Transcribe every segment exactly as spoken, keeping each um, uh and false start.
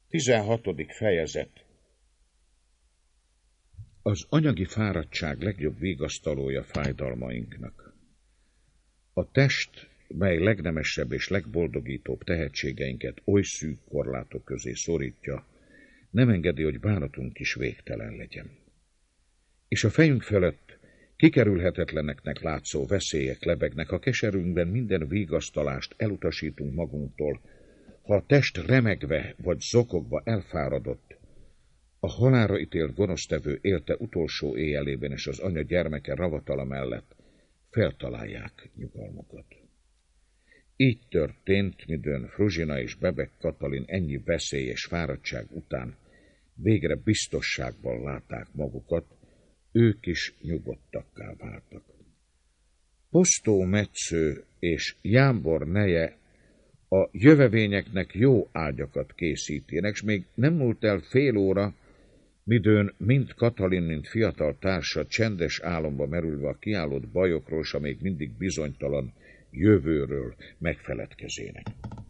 tizenhatodik fejezet. Az anyagi fáradtság legjobb vigasztalója fájdalmainknak. A test, mely legnemesebb és legboldogítóbb tehetségeinket oly szűk korlátok közé szorítja, nem engedi, hogy bánatunk is végtelen legyen. És a fejünk fölött kikerülhetetleneknek látszó veszélyek lebegnek, a keserünkben minden vigasztalást elutasítunk magunktól. Ha a test remegve vagy zokogva elfáradott, a halálra ítélt gonosztevő élte utolsó éjjelében és az anya gyermeke ravatala mellett feltalálják nyugalmukat. Így történt, midőn Fruzsina és Bebek Katalin ennyi veszély és fáradtság után végre biztosságban látták magukat, ők is nyugodtakká váltak. Postó Metsző és Jámbor neje a jövevényeknek jó ágyakat készítének, s még nem múlt el fél óra, midőn mind Katalin, mind fiatal társa csendes álomba merülve a kiállott bajokról, s a még mindig bizonytalan jövőről megfeledkezének.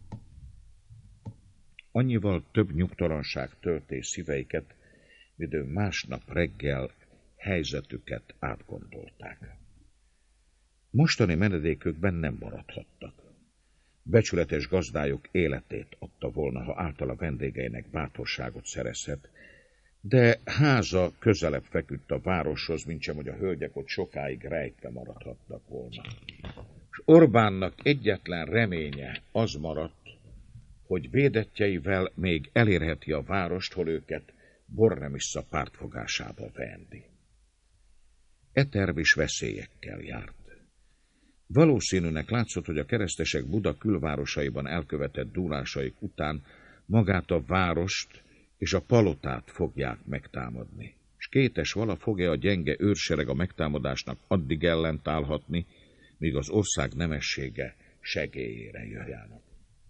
Annyival több nyugtalanság tölté szíveiket, midőn másnap reggel helyzetüket átgondolták. Mostani menedékükben nem maradhattak. Becsületes gazdájuk életét adta volna, ha általa vendégeinek bátorságot szerezhet, de háza közelebb feküdt a városhoz, mintsem, hogy a hölgyek ott sokáig rejtve maradhattak volna. És Orbánnak egyetlen reménye az maradt, hogy védettjeivel még elérheti a várost, hol őket Bornemissza pártfogásába vendi. E terv is veszélyekkel járt. Valószínűnek látszott, hogy a keresztesek Buda külvárosaiban elkövetett dúlásaik után magát a várost és a palotát fogják megtámadni. És kétes vala fog-e a gyenge őrsereg a megtámadásnak addig ellentállhatni, míg az ország nemessége segélyére jöjjenek.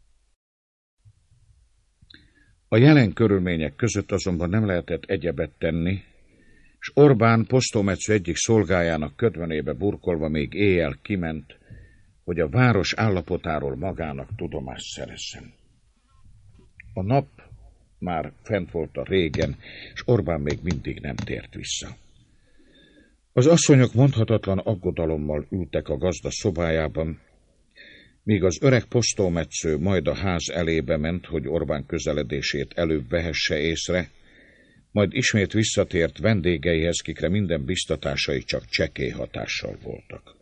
A jelen körülmények között azonban nem lehetett egyebet tenni, és Orbán Postó Metsző egyik szolgájának ködvenébe burkolva még éjjel kiment, hogy a város állapotáról magának tudomást szerezzen. A nap már fent volt a régen, és Orbán még mindig nem tért vissza. Az asszonyok mondhatatlan aggodalommal ültek a gazda szobájában, míg az öreg Postó Metsző majd a ház elébe ment, hogy Orbán közeledését előbb vehesse észre, majd ismét visszatért vendégeihez, kikre minden biztatásai csak csekély hatással voltak.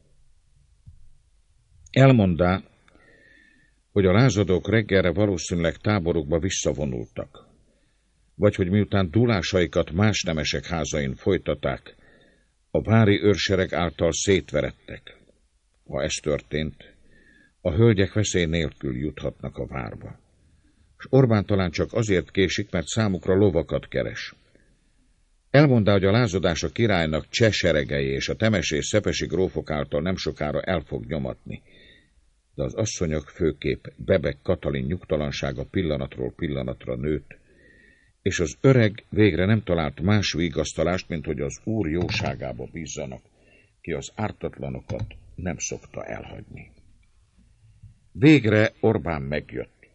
Elmondá, hogy a lázadók reggelre valószínűleg táborukba visszavonultak, vagy hogy miután dúlásaikat más nemesek házain folytatták, a vári őrsereg által szétveredtek. Ha ez történt, a hölgyek veszély nélkül juthatnak a várba. És Orbán talán csak azért késik, mert számukra lovakat keres. Elmondá, hogy a lázadás a királynak cseh seregei és a temes és szepesi grófok által nem sokára el fog nyomatni, de az asszonyok, főképp Bebek Katalin nyugtalansága pillanatról pillanatra nőtt, és az öreg végre nem talált más vigasztalást, mint hogy az Úr jóságába bízzanak, ki az ártatlanokat nem szokta elhagyni. Végre Orbán megjött.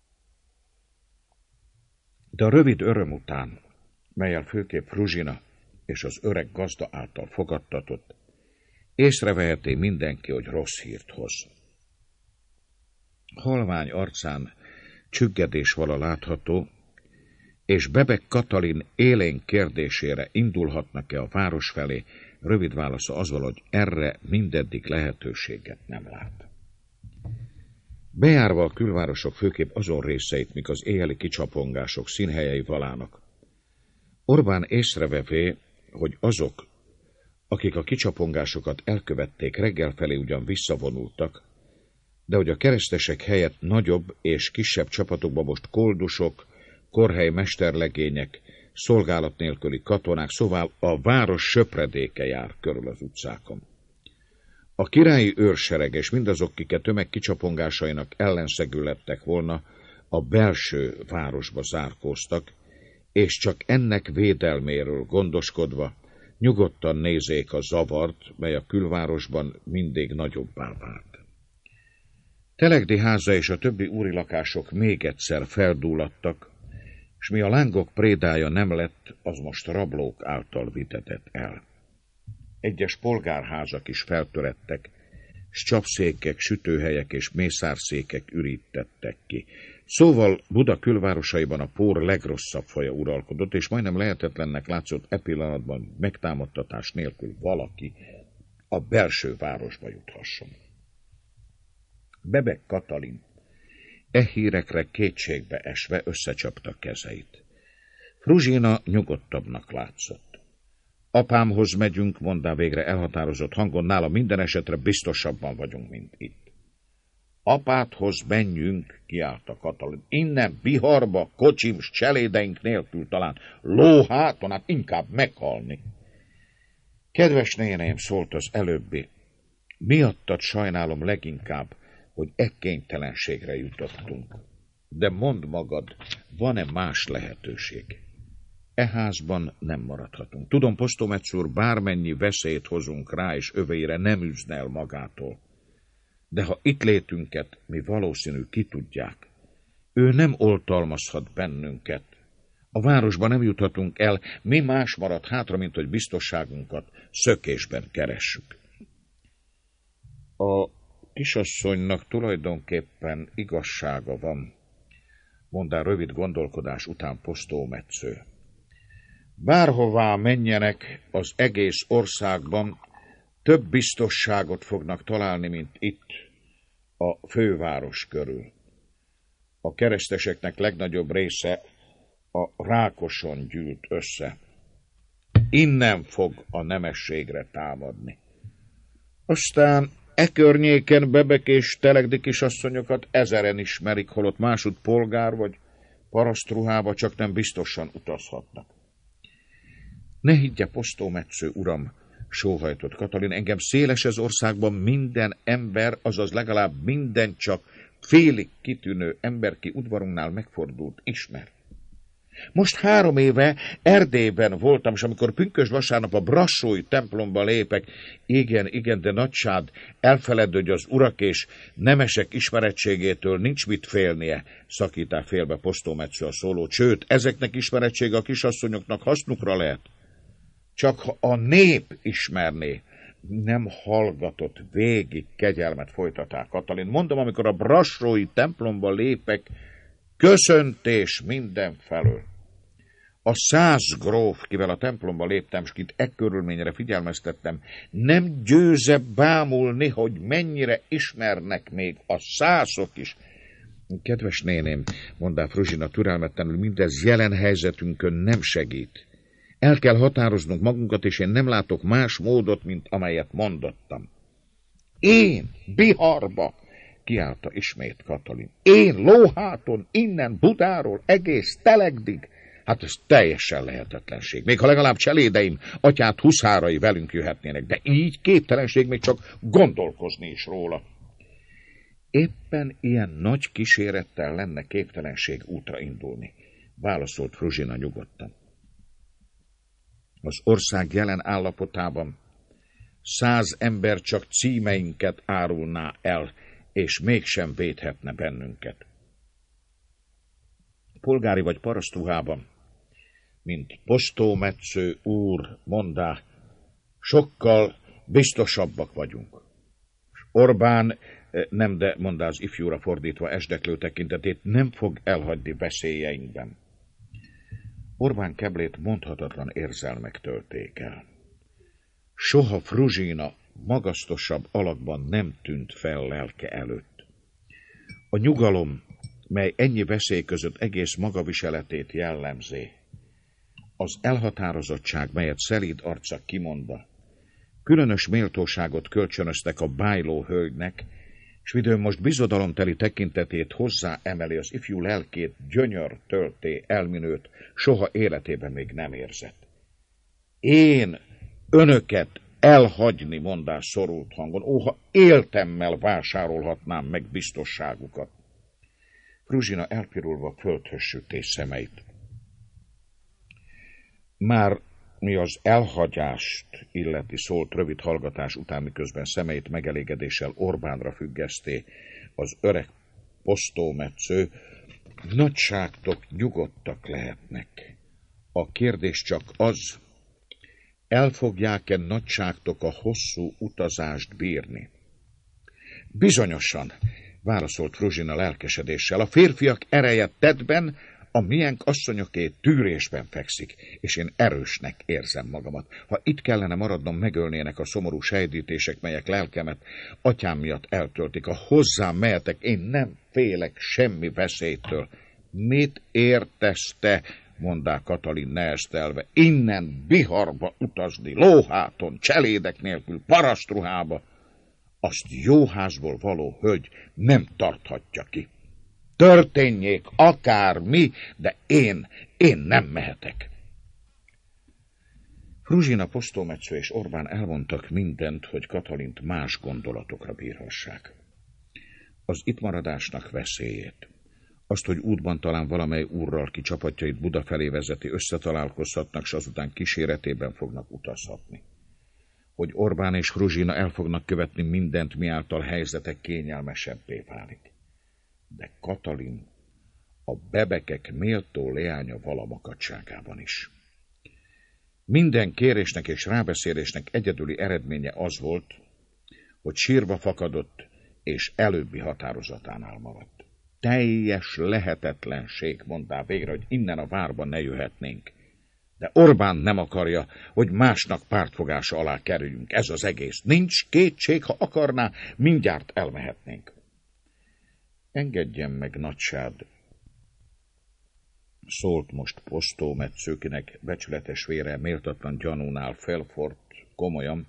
De a rövid öröm után, melyel főképp Fruzsina és az öreg gazda által fogadtatott, észreveheti mindenki, hogy rossz hírt hoz. Halvány arcán csüggedés vala látható, és Bebek Katalin élénk kérdésére indulhatnak-e a város felé, rövid válasza az val, hogy erre mindeddig lehetőséget nem lát. Bejárva a külvárosok főképp azon részeit, mik az éjjeli kicsapongások színhelyei valának, Orbán észrevevé, hogy azok, akik a kicsapongásokat elkövették, reggel felé ugyan visszavonultak, de hogy a keresztesek helyett nagyobb és kisebb csapatokban most koldusok, korhely mesterlegények, szolgálat nélküli katonák, szóval a város söpredéke jár körül az utcákon. A királyi őrsereg és mindazok, kiket tömeg kicsapongásainak ellenszegül lettek volna, a belső városba zárkóztak, és csak ennek védelméről gondoskodva nyugodtan nézzék a zavart, mely a külvárosban mindig nagyobbá vált. Telegdi háza és a többi úri lakások még egyszer feldúladtak, s mi a lángok prédája nem lett, az most rablók által vitetett el. Egyes polgárházak is feltörettek, s csapszékek, sütőhelyek és mészárszékek ürítettek ki. Szóval Buda külvárosaiban a pór legrosszabb faja uralkodott, és majdnem lehetetlennek látszott e pillanatban megtámadtatás nélkül valaki a belső városba juthasson. Bebek Katalin e hírekre kétségbe esve összecsapta kezeit. Fruzsina nyugodtabbnak látszott. Apámhoz megyünk, mondta végre elhatározott hangon, nála minden esetre biztosabban vagyunk, mint itt. Apádhoz menjünk, kiáltta Katalin. Innen Biharba, kocsim s cselédeink nélkül talán lóháton, hát inkább meghalni. Kedves néném, szólt az előbbi, miattad sajnálom leginkább, hogy e kénytelenségre jutottunk. De mondd magad, van-e más lehetőség? E házban nem maradhatunk. Tudom, Posztomec úr, bármennyi veszélyt hozunk rá, és öveire nem üzne el magától. De ha itt létünket, mi valószínű ki tudják, ő nem oltalmazhat bennünket. A városba nem juthatunk el, mi más marad hátra, mint hogy biztonságunkat szökésben keressük. A kisasszonynak tulajdonképpen igazsága van, mondta rövid gondolkodás után Posztómetsző. Bárhová menjenek az egész országban, több biztosságot fognak találni, mint itt, a főváros körül. A kereszteseknek legnagyobb része a Rákoson gyűlt össze. Innen fog a nemességre támadni. Aztán e környéken Bebek és Telegdi kisasszonyokat ezeren ismerik, holott másút polgár vagy parasztruhába csak nem biztosan utazhatnak. Ne higgye, Posztómetsző uram, sóhajtott Katalin, engem széles az országban minden ember, azaz legalább minden csak félig kitűnő ember, ki udvarunknál megfordult, ismer. Most három éve Erdélyben voltam, és amikor pünkösd vasárnap a Brassói templomba lépek, igen, igen, de nagysád, elfeledd, hogy az urak és nemesek ismerettségétől nincs mit félnie, szakítá félbe Posztómetsző a szólót, sőt, ezeknek ismerettsége a kisasszonyoknak hasznukra lehet. Csak ha a nép ismerné, nem hallgatott végig, kegyelmet folytatá Katalin. Mondom, amikor a Brassói templomba lépek, köszöntés mindenfelől. A száz gróf, kivel a templomba léptem, s kit e körülményre figyelmeztettem, nem győze bámulni, hogy mennyire ismernek még a százok is. Kedves néném, mondta Fruzsina türelmetlenül, mindez jelen helyzetünkön nem segít. El kell határoznunk magunkat, és én nem látok más módot, mint amelyet mondottam. Én, Biharba, kiállta ismét Katalin. Én lóháton, innen Budáról, egész Telegdig. Hát ez teljesen lehetetlenség. Még ha legalább cselédeim, atyát huszárai velünk jöhetnének, de így képtelenség még csak gondolkozni is róla. Éppen ilyen nagy kísérettel lenne képtelenség útra indulni, válaszolt Fruzsina nyugodtan. Az ország jelen állapotában száz ember csak címeinket árulná el, és mégsem védhetne bennünket. Polgári vagy parasztruhában, mint Posztómetsző úr mondá, sokkal biztosabbak vagyunk. Orbán, nem de mondá az ifjúra fordítva esdeklő tekintetét, nem fog elhagyni veszélyeinkben. Orbán keblét mondhatatlan érzelmek tölték el. Soha Fruzsina magasztosabb alakban nem tűnt fel lelke előtt. A nyugalom, mely ennyi veszély között egész magaviseletét jellemzé, az elhatározottság, melyet szelíd arca kimonda, különös méltóságot kölcsönöztek a bájló hölgynek, s midőn most bizodalomteli tekintetét hozzá emeli, az ifjú lelkét gyönyör tölté elminőt, soha életében még nem érzett. Én önöket elhagyni, mondás szorult hangon, óha éltemmel vásárolhatnám meg biztosságukat. Fruzsina elpirulva földhöz sütés szemeit. Már mi az elhagyást illeti, szólt rövid hallgatás után, miközben szemeit megelégedéssel Orbánra függeszté az öreg Posztómetsző. Nagyságtok nyugodtak lehetnek. A kérdés csak az, el fogják-e nagyságtok a hosszú utazást bírni? Bizonyosan, válaszolt Fruzsina lelkesedéssel, a férfiak ereje tettben, a miénk asszonyoké tűrésben fekszik, és én erősnek érzem magamat. Ha itt kellene maradnom, megölnének a szomorú sejdítések, melyek lelkemet atyám miatt eltöltik. Ha hozzám mehetek, én nem félek semmi veszélytől. Mit értesz te, mondá Katalin neheztelve, innen Biharba utazni, lóháton, cselédek nélkül, parasztruhába? Azt jó házból való hölgy nem tarthatja ki. Történjék akármi, de én, én nem mehetek. Fruzsina, Posztómetsző és Orbán elmondtak mindent, hogy Katalint más gondolatokra bírhassák. Az itt maradásnak veszélyét, azt, hogy útban talán valamely úrral, ki csapatjait Buda felé vezeti, összetalálkozhatnak, s azután kíséretében fognak utazhatni. Hogy Orbán és Fruzsina el fognak követni mindent, miáltal helyzetek kényelmesebbé válik. De Katalin a bebekek méltó leánya valamakadságában is. Minden kérésnek és rábeszélésnek egyedüli eredménye az volt, hogy sírva fakadott, és előbbi határozatánál maradt. Teljes lehetetlenség, mondta végre, hogy innen a várban ne jöhetnénk. De Orbán nem akarja, hogy másnak pártfogása alá kerüljünk. Ez az egész. Nincs kétség, ha akarná, mindjárt elmehetnénk. Engedjen meg, nagysád, szólt most Posztómetszőkinek becsületes vére méltatlan gyanúnál felfort komolyan.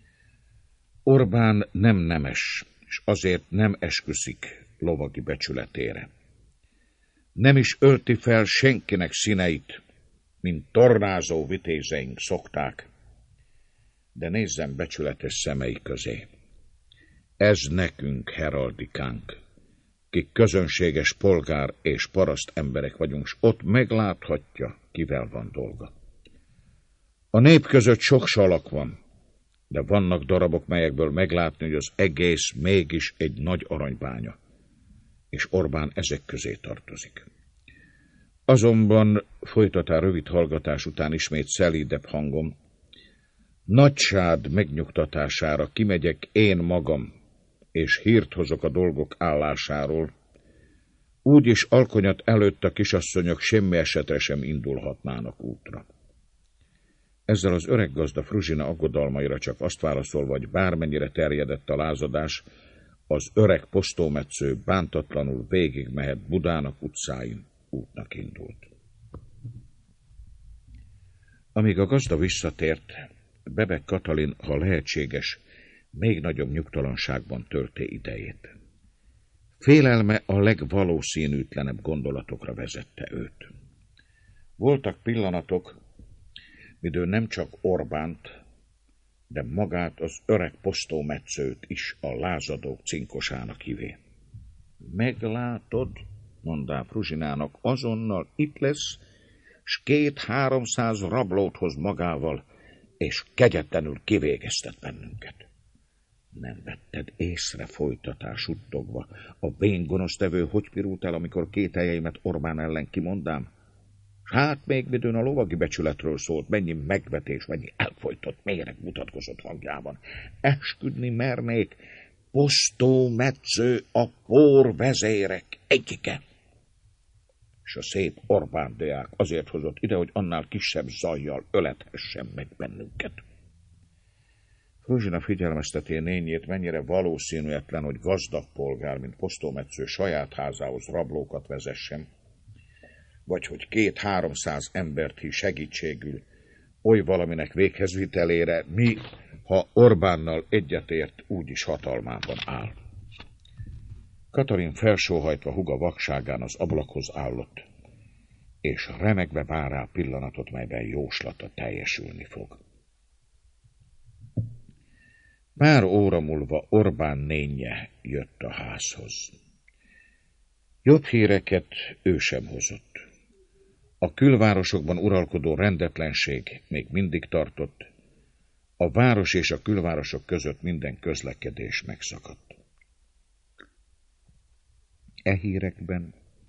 Orbán nem nemes, és azért nem esküszik lovagi becsületére. Nem is ölti fel senkinek színeit, mint tornázó vitézeink szokták, de nézzem becsületes szemei közé. Ez nekünk heraldikánk, kik közönséges polgár és paraszt emberek vagyunk, s ott megláthatja, kivel van dolga. A nép között sok salak van, de vannak darabok, melyekből meglátni, hogy az egész mégis egy nagy aranybánya, és Orbán ezek közé tartozik. Azonban, folytatá rövid hallgatás után ismét szelídebb hangom, nagysád megnyugtatására kimegyek én magam, és hírt hozok a dolgok állásáról, úgyis alkonyat előtt a kisasszonyok semmi esetre sem indulhatnának útra. Ezzel az öreg gazda Fruzsina aggodalmaira csak azt válaszolva, hogy bármennyire terjedett a lázadás, az öreg Posztómetsző bántatlanul végig mehet Budának utcáin, útnak indult. Amíg a gazda visszatért, Bebek Katalin, ha lehetséges, még nagyobb nyugtalanságban tölté idejét. Félelme a legvalószínűtlenebb gondolatokra vezette őt. Voltak pillanatok, midő nem csak Orbánt, de magát az öreg Posztómetszőt is a lázadók cinkosának hivé. Meglátod, mondá Fruzsinának, azonnal itt lesz, s két-háromszáz rablót hoz magával, és kegyetlenül kivégeztet bennünket. Nem vetted észre, folytatá suttogva, a bén gonosztevő hogy pirult el, amikor kételjeimet Orbán ellen kimondám? Hát még midőn a lovagi becsületről szólt, mennyi megvetés, mennyi elfojtott méreg mutatkozott hangjában. Esküdni mernék, Posztómetsző a pór vezérek egyike. És a szép Orbán deák azért hozott ide, hogy annál kisebb zajjal ölethessen meg bennünket. Fruzsina figyelmezteti nényét, mennyire valószínűtlen, hogy gazdag polgár, mint Posztómetsző saját házához rablókat vezessen, vagy hogy két-háromszáz embert hív segítségül oly valaminek véghezvitelére, mi, ha Orbánnal egyetért, úgyis hatalmában áll. Katalin felsóhajtva húga vakságán az ablakhoz állott, és remegve vár rá pillanatot, melyben jóslata teljesülni fog. Pár óra múlva Orbán nénje jött a házhoz. Jobb híreket ő sem hozott. A külvárosokban uralkodó rendetlenség még mindig tartott, a város és a külvárosok között minden közlekedés megszakadt. E hírekben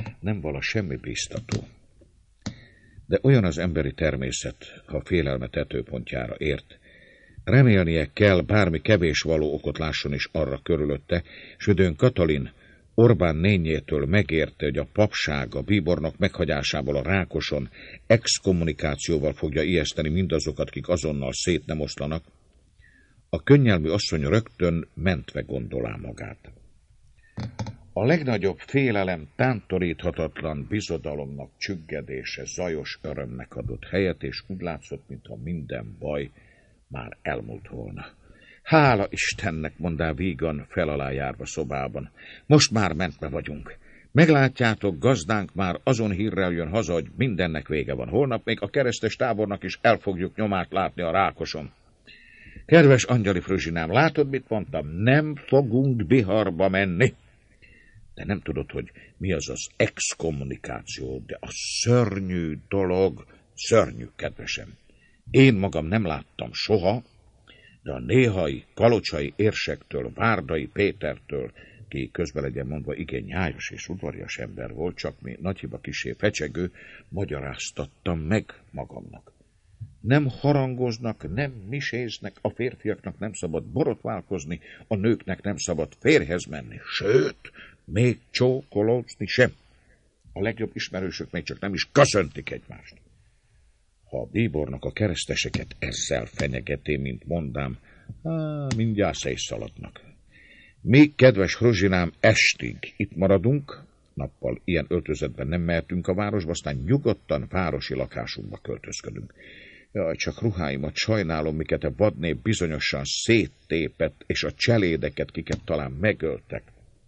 nem vala semmi biztató. De olyan az emberi természet, ha félelme tetőpontjára ért. Remélnie kell, bármi kevés való okot lásson is arra körülötte, s Ödön Katalin Orbán nényétől megérte, hogy a papság a bíbornak meghagyásából a Rákoson exkommunikációval fogja ijeszteni mindazokat, kik azonnal szét nem oszlanak, a könnyelmű asszony rögtön mentve gondolá magát. A legnagyobb félelem tántoríthatatlan bizodalomnak csüggedése zajos örömnek adott helyet, és úgy látszott, mintha minden baj már elmúlt volna. Hála Istennek, mondá vígan fel alá járva szobában. Most már mentve vagyunk. Meglátjátok, gazdánk már azon hírrel jön haza, hogy mindennek vége van. Holnap még a keresztes tábornak is el fogjuk nyomát látni a Rákoson. Kedves Angyali Fruzsinám, látod, mit mondtam? Nem fogunk Biharba menni. De nem tudod, hogy mi az az exkommunikáció, de a szörnyű dolog, szörnyű, kedvesem. Én magam nem láttam soha, de a néhai kalocsai érsektől, Várdai Pétertől, ki közben legyen mondva igen nyájas és udvarias ember volt, csak mi nagyhiba kisé fecsegő, magyaráztattam meg magamnak. Nem harangoznak, nem miséznek, a férfiaknak nem szabad borotválkozni, a nőknek nem szabad férjhez menni, sőt, még csókolózni sem. A legjobb ismerősök még csak nem is köszöntik egymást. Ha a bíbornak a kereszteseket ezzel fenyegeti, mint mondám, á, mindjárt szétszaladnak. Mi, kedves Fruzsinám, estig itt maradunk, nappal ilyen öltözetben nem mehetünk a városba, aztán nyugodtan városi lakásunkba költözködünk. Jaj, csak ruháimat sajnálom, miket a vadnép bizonyosan széttépett, és a cselédeket, kiket talán megöltek.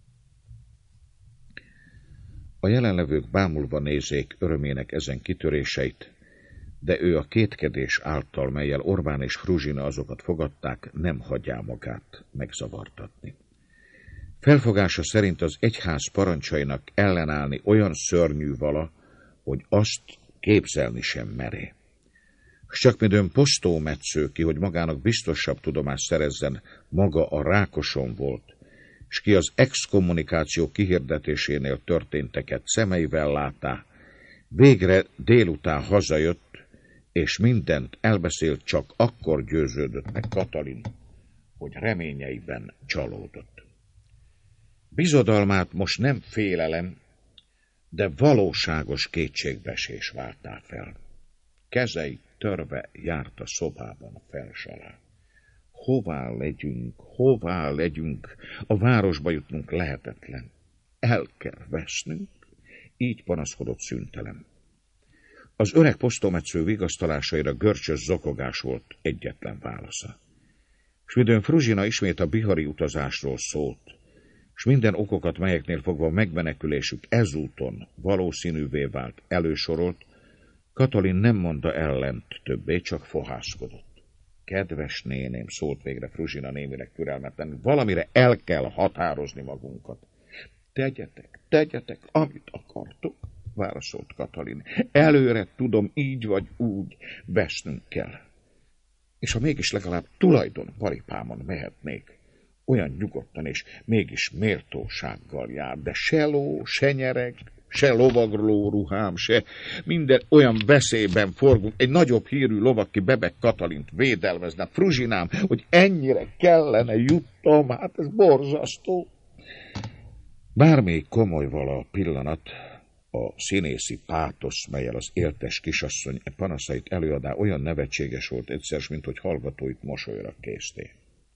A jelenlevők bámulva nézék örömének ezen kitöréseit, de ő a kétkedés által, melyel Orbán és Fruzsina azokat fogadták, nem hagyja magát megzavartatni. Felfogása szerint az egyház parancsainak ellenállni olyan szörnyű vala, hogy azt képzelni sem meré. S csak midőn Posztómetsző ki, hogy magának biztosabb tudomást szerezzen, maga a Rákoson volt, s ki az exkommunikáció kihirdetésénél történteket szemeivel látá, végre délután hazajött, és mindent elbeszélt, csak akkor győződött meg Katalin, hogy reményeiben csalódott. Bizodalmát most nem félelem, de valóságos kétségbeesés váltá fel. Kezei törve járt a szobában fels alá. Hová legyünk, hová legyünk, a városba jutnunk lehetetlen. El kell vesznünk, így panaszkodott szüntelen. Az öreg Posztómetsző vigasztalásaira görcsös zokogás volt egyetlen válasza. S midőn Fruzsina ismét a bihari utazásról szólt, s minden okokat, melyeknél fogva megmenekülésük ezúton valószínűvé vált, elősorolt, Katalin nem mondta ellent többé, csak fohászkodott. Kedves néném, szólt végre Fruzsina némileg türelmetlen, valamire el kell határozni magunkat. Tegyetek, tegyetek, amit akartok, válaszolt Katalin. Előre tudom, így vagy úgy, vesznünk kell. És ha mégis legalább tulajdon paripámon mehetnék, olyan nyugodtan és mégis méltósággal jár, de se ló, se nyereg, se lovagló ruhám, se minden olyan veszélyben forgunk. Egy nagyobb hírű lovak, ki Bebek Katalint védelmezne, Fruzsinám, hogy ennyire kellene jutnom, hát ez borzasztó. Bármelyik komoly vala a pillanat, a színészi pátosz, melyel az éltes kisasszony e panaszait előadá, olyan nevetséges volt egyszer, mint hogy hallgatóit mosolyra készté.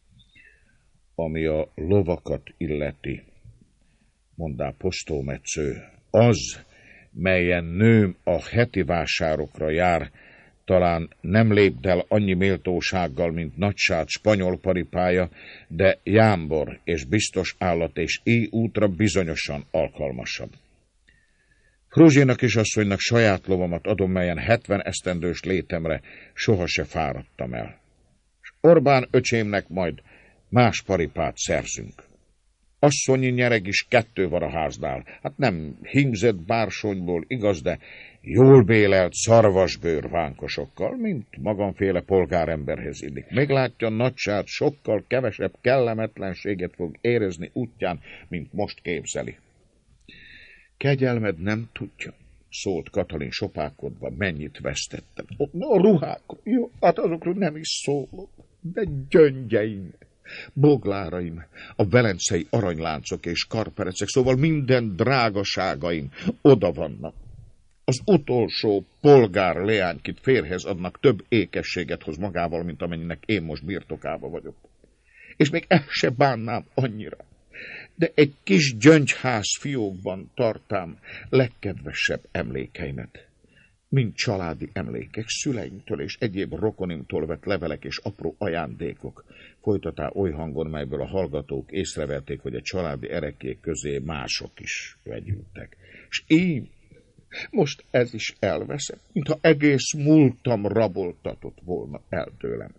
Ami a lovakat illeti, mondá Posztómetsző, az, melyen nőm a heti vásárokra jár, talán nem lépd el annyi méltósággal, mint nagysád spanyol paripája, de jámbor és biztos állat és éj útra bizonyosan alkalmasabb. Fruzsina kisasszonynak saját lovamat adom, melyen hetven esztendős létemre soha se fáradtam el. És Orbán öcsémnek majd más paripát szerzünk. Asszonyi nyereg is kettő van a háznál. Hát nem hímzett bársonyból, igaz, de jól bélelt szarvasbőr vánkosokkal, mint magamféle polgáremberhez illik. Meglátja, nagysád sokkal kevesebb kellemetlenséget fog érezni útján, mint most képzeli. Kegyelmed nem tudja, szólt Katalin sopálkodva, mennyit vesztettem. A ruhákról, jó, hát azokról nem is szólok, de gyöngyeim, bogláraim, a velencei aranyláncok és karperecek, szóval minden drágaságaim oda vannak. Az utolsó polgár leánykit férhez adnak, több ékességet hoz magával, mint amennyinek én most birtokába vagyok. És még ezt se bánnám annyira. De egy kis gyöngyház fiókban tartám legkedvesebb emlékeimet. Mind családi emlékek, szüleimtől és egyéb rokonimtól vett levelek és apró ajándékok. Folytatá oly hangon, melyből a hallgatók észrevették, hogy a családi erekék közé mások is vegyültek. És én most ez is elveszem, mintha egész múltam raboltatott volna el tőlem.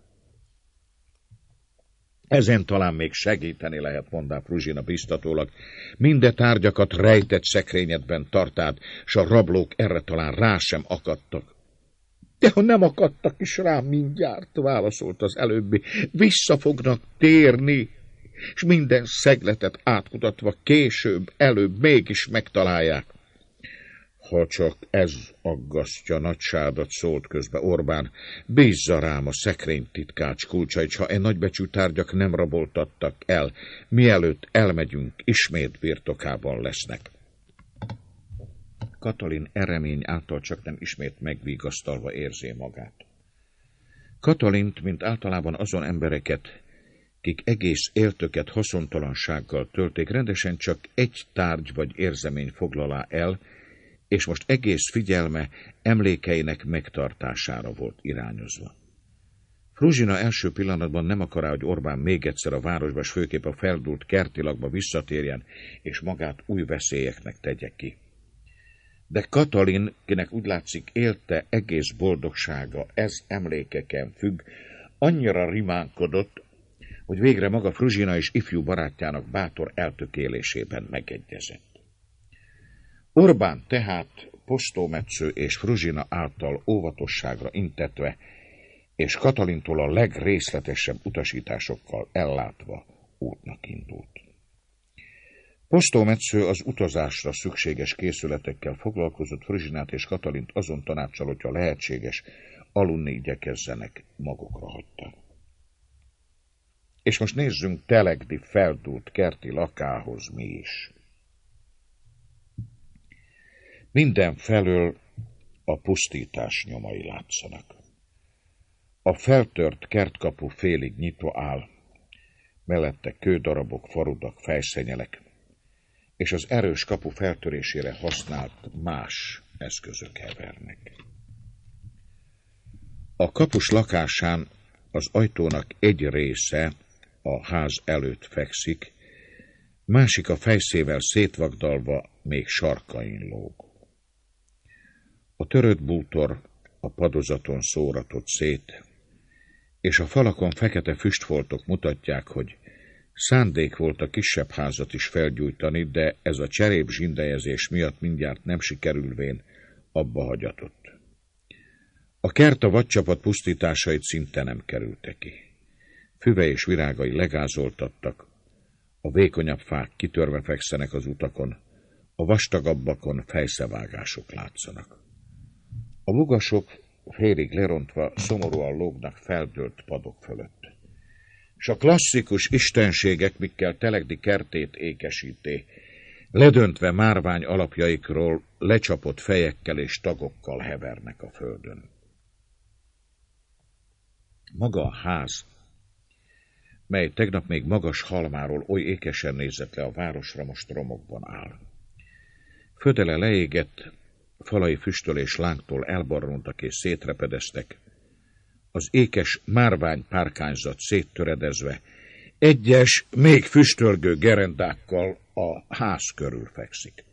Ezen talán még segíteni lehet, mondá Fruzsina biztatólag. Minde tárgyakat rejtett szekrényedben tartád, s a rablók erre talán rá sem akadtak. De ha nem akadtak is rám mindjárt, válaszolt az előbbi, vissza fognak térni, és minden szegletet átkutatva később, előbb mégis megtalálják. Ha csak ez aggasztja nagysádat, szólt közbe Orbán, bízza rám a szekrény titkács kulcsait, s ha e nagybecsű tárgyak nem raboltattak el, mielőtt elmegyünk, ismét birtokában lesznek. Katalin e remény által csak nem ismét megvigasztalva érzé magát. Katalint, mint általában azon embereket, kik egész éltöket haszontalansággal tölték, rendesen csak egy tárgy vagy érzemény foglalá el, és most egész figyelme emlékeinek megtartására volt irányozva. Fruzsina első pillanatban nem akará, hogy Orbán még egyszer a városba, s főképp a feldúlt kertilagba visszatérjen, és magát új veszélyeknek tegye ki. De Katalin, kinek úgy látszik élte egész boldogsága, ez emlékeken függ, annyira rimánkodott, hogy végre maga Fruzsina és ifjú barátjának bátor eltökélésében megegyezett. Orbán tehát Postómetsző és Fruzsina által óvatosságra intetve, és Katalintól a legrészletesebb utasításokkal ellátva útnak indult. Postómetsző az utazásra szükséges készületekkel foglalkozott, Fruzsinát és Katalint azon tanáccsal, hogyha lehetséges, aludni igyekezzenek, magukra hagyta. És most nézzünk Telegdi feldúlt kerti lakához mi is. Mindenfelől a pusztítás nyomai látszanak. A feltört kertkapu félig nyitva áll, mellette kődarabok, farudak, fejszenyelek, és az erős kapu feltörésére használt más eszközök hevernek. A kapus lakásán az ajtónak egy része a ház előtt fekszik, másik a fejszével szétvagdalva még sarkain lóg. A törött bútor a padozaton szóratott szét, és a falakon fekete füstfoltok mutatják, hogy szándék volt a kisebb házat is felgyújtani, de ez a cserép zsindelyezés miatt mindjárt nem sikerülvén abba hagyatott. A kert a vadcsapat pusztításait szinte nem kerülte ki. Füve és virágai legázoltattak, a vékonyabb fák kitörve fekszenek az utakon, a vastagabbakon fejszevágások látszanak. A lugasok félig lerontva szomorúan lógnak feldőlt padok fölött. És a klasszikus istenségek, mikkel Telegdi kertét ékesíté, ledöntve márvány alapjaikról lecsapott fejekkel és tagokkal hevernek a földön. Maga a ház, mely tegnap még magas halmáról oly ékesen nézett le a városra, most romokban áll. Födele leégett, falai füsttől és lángtól elbarrontak és szétrepedeztek, az ékes márvány párkányzat széttöredezve, egyes, még füstölgő gerendákkal a ház körül fekszik.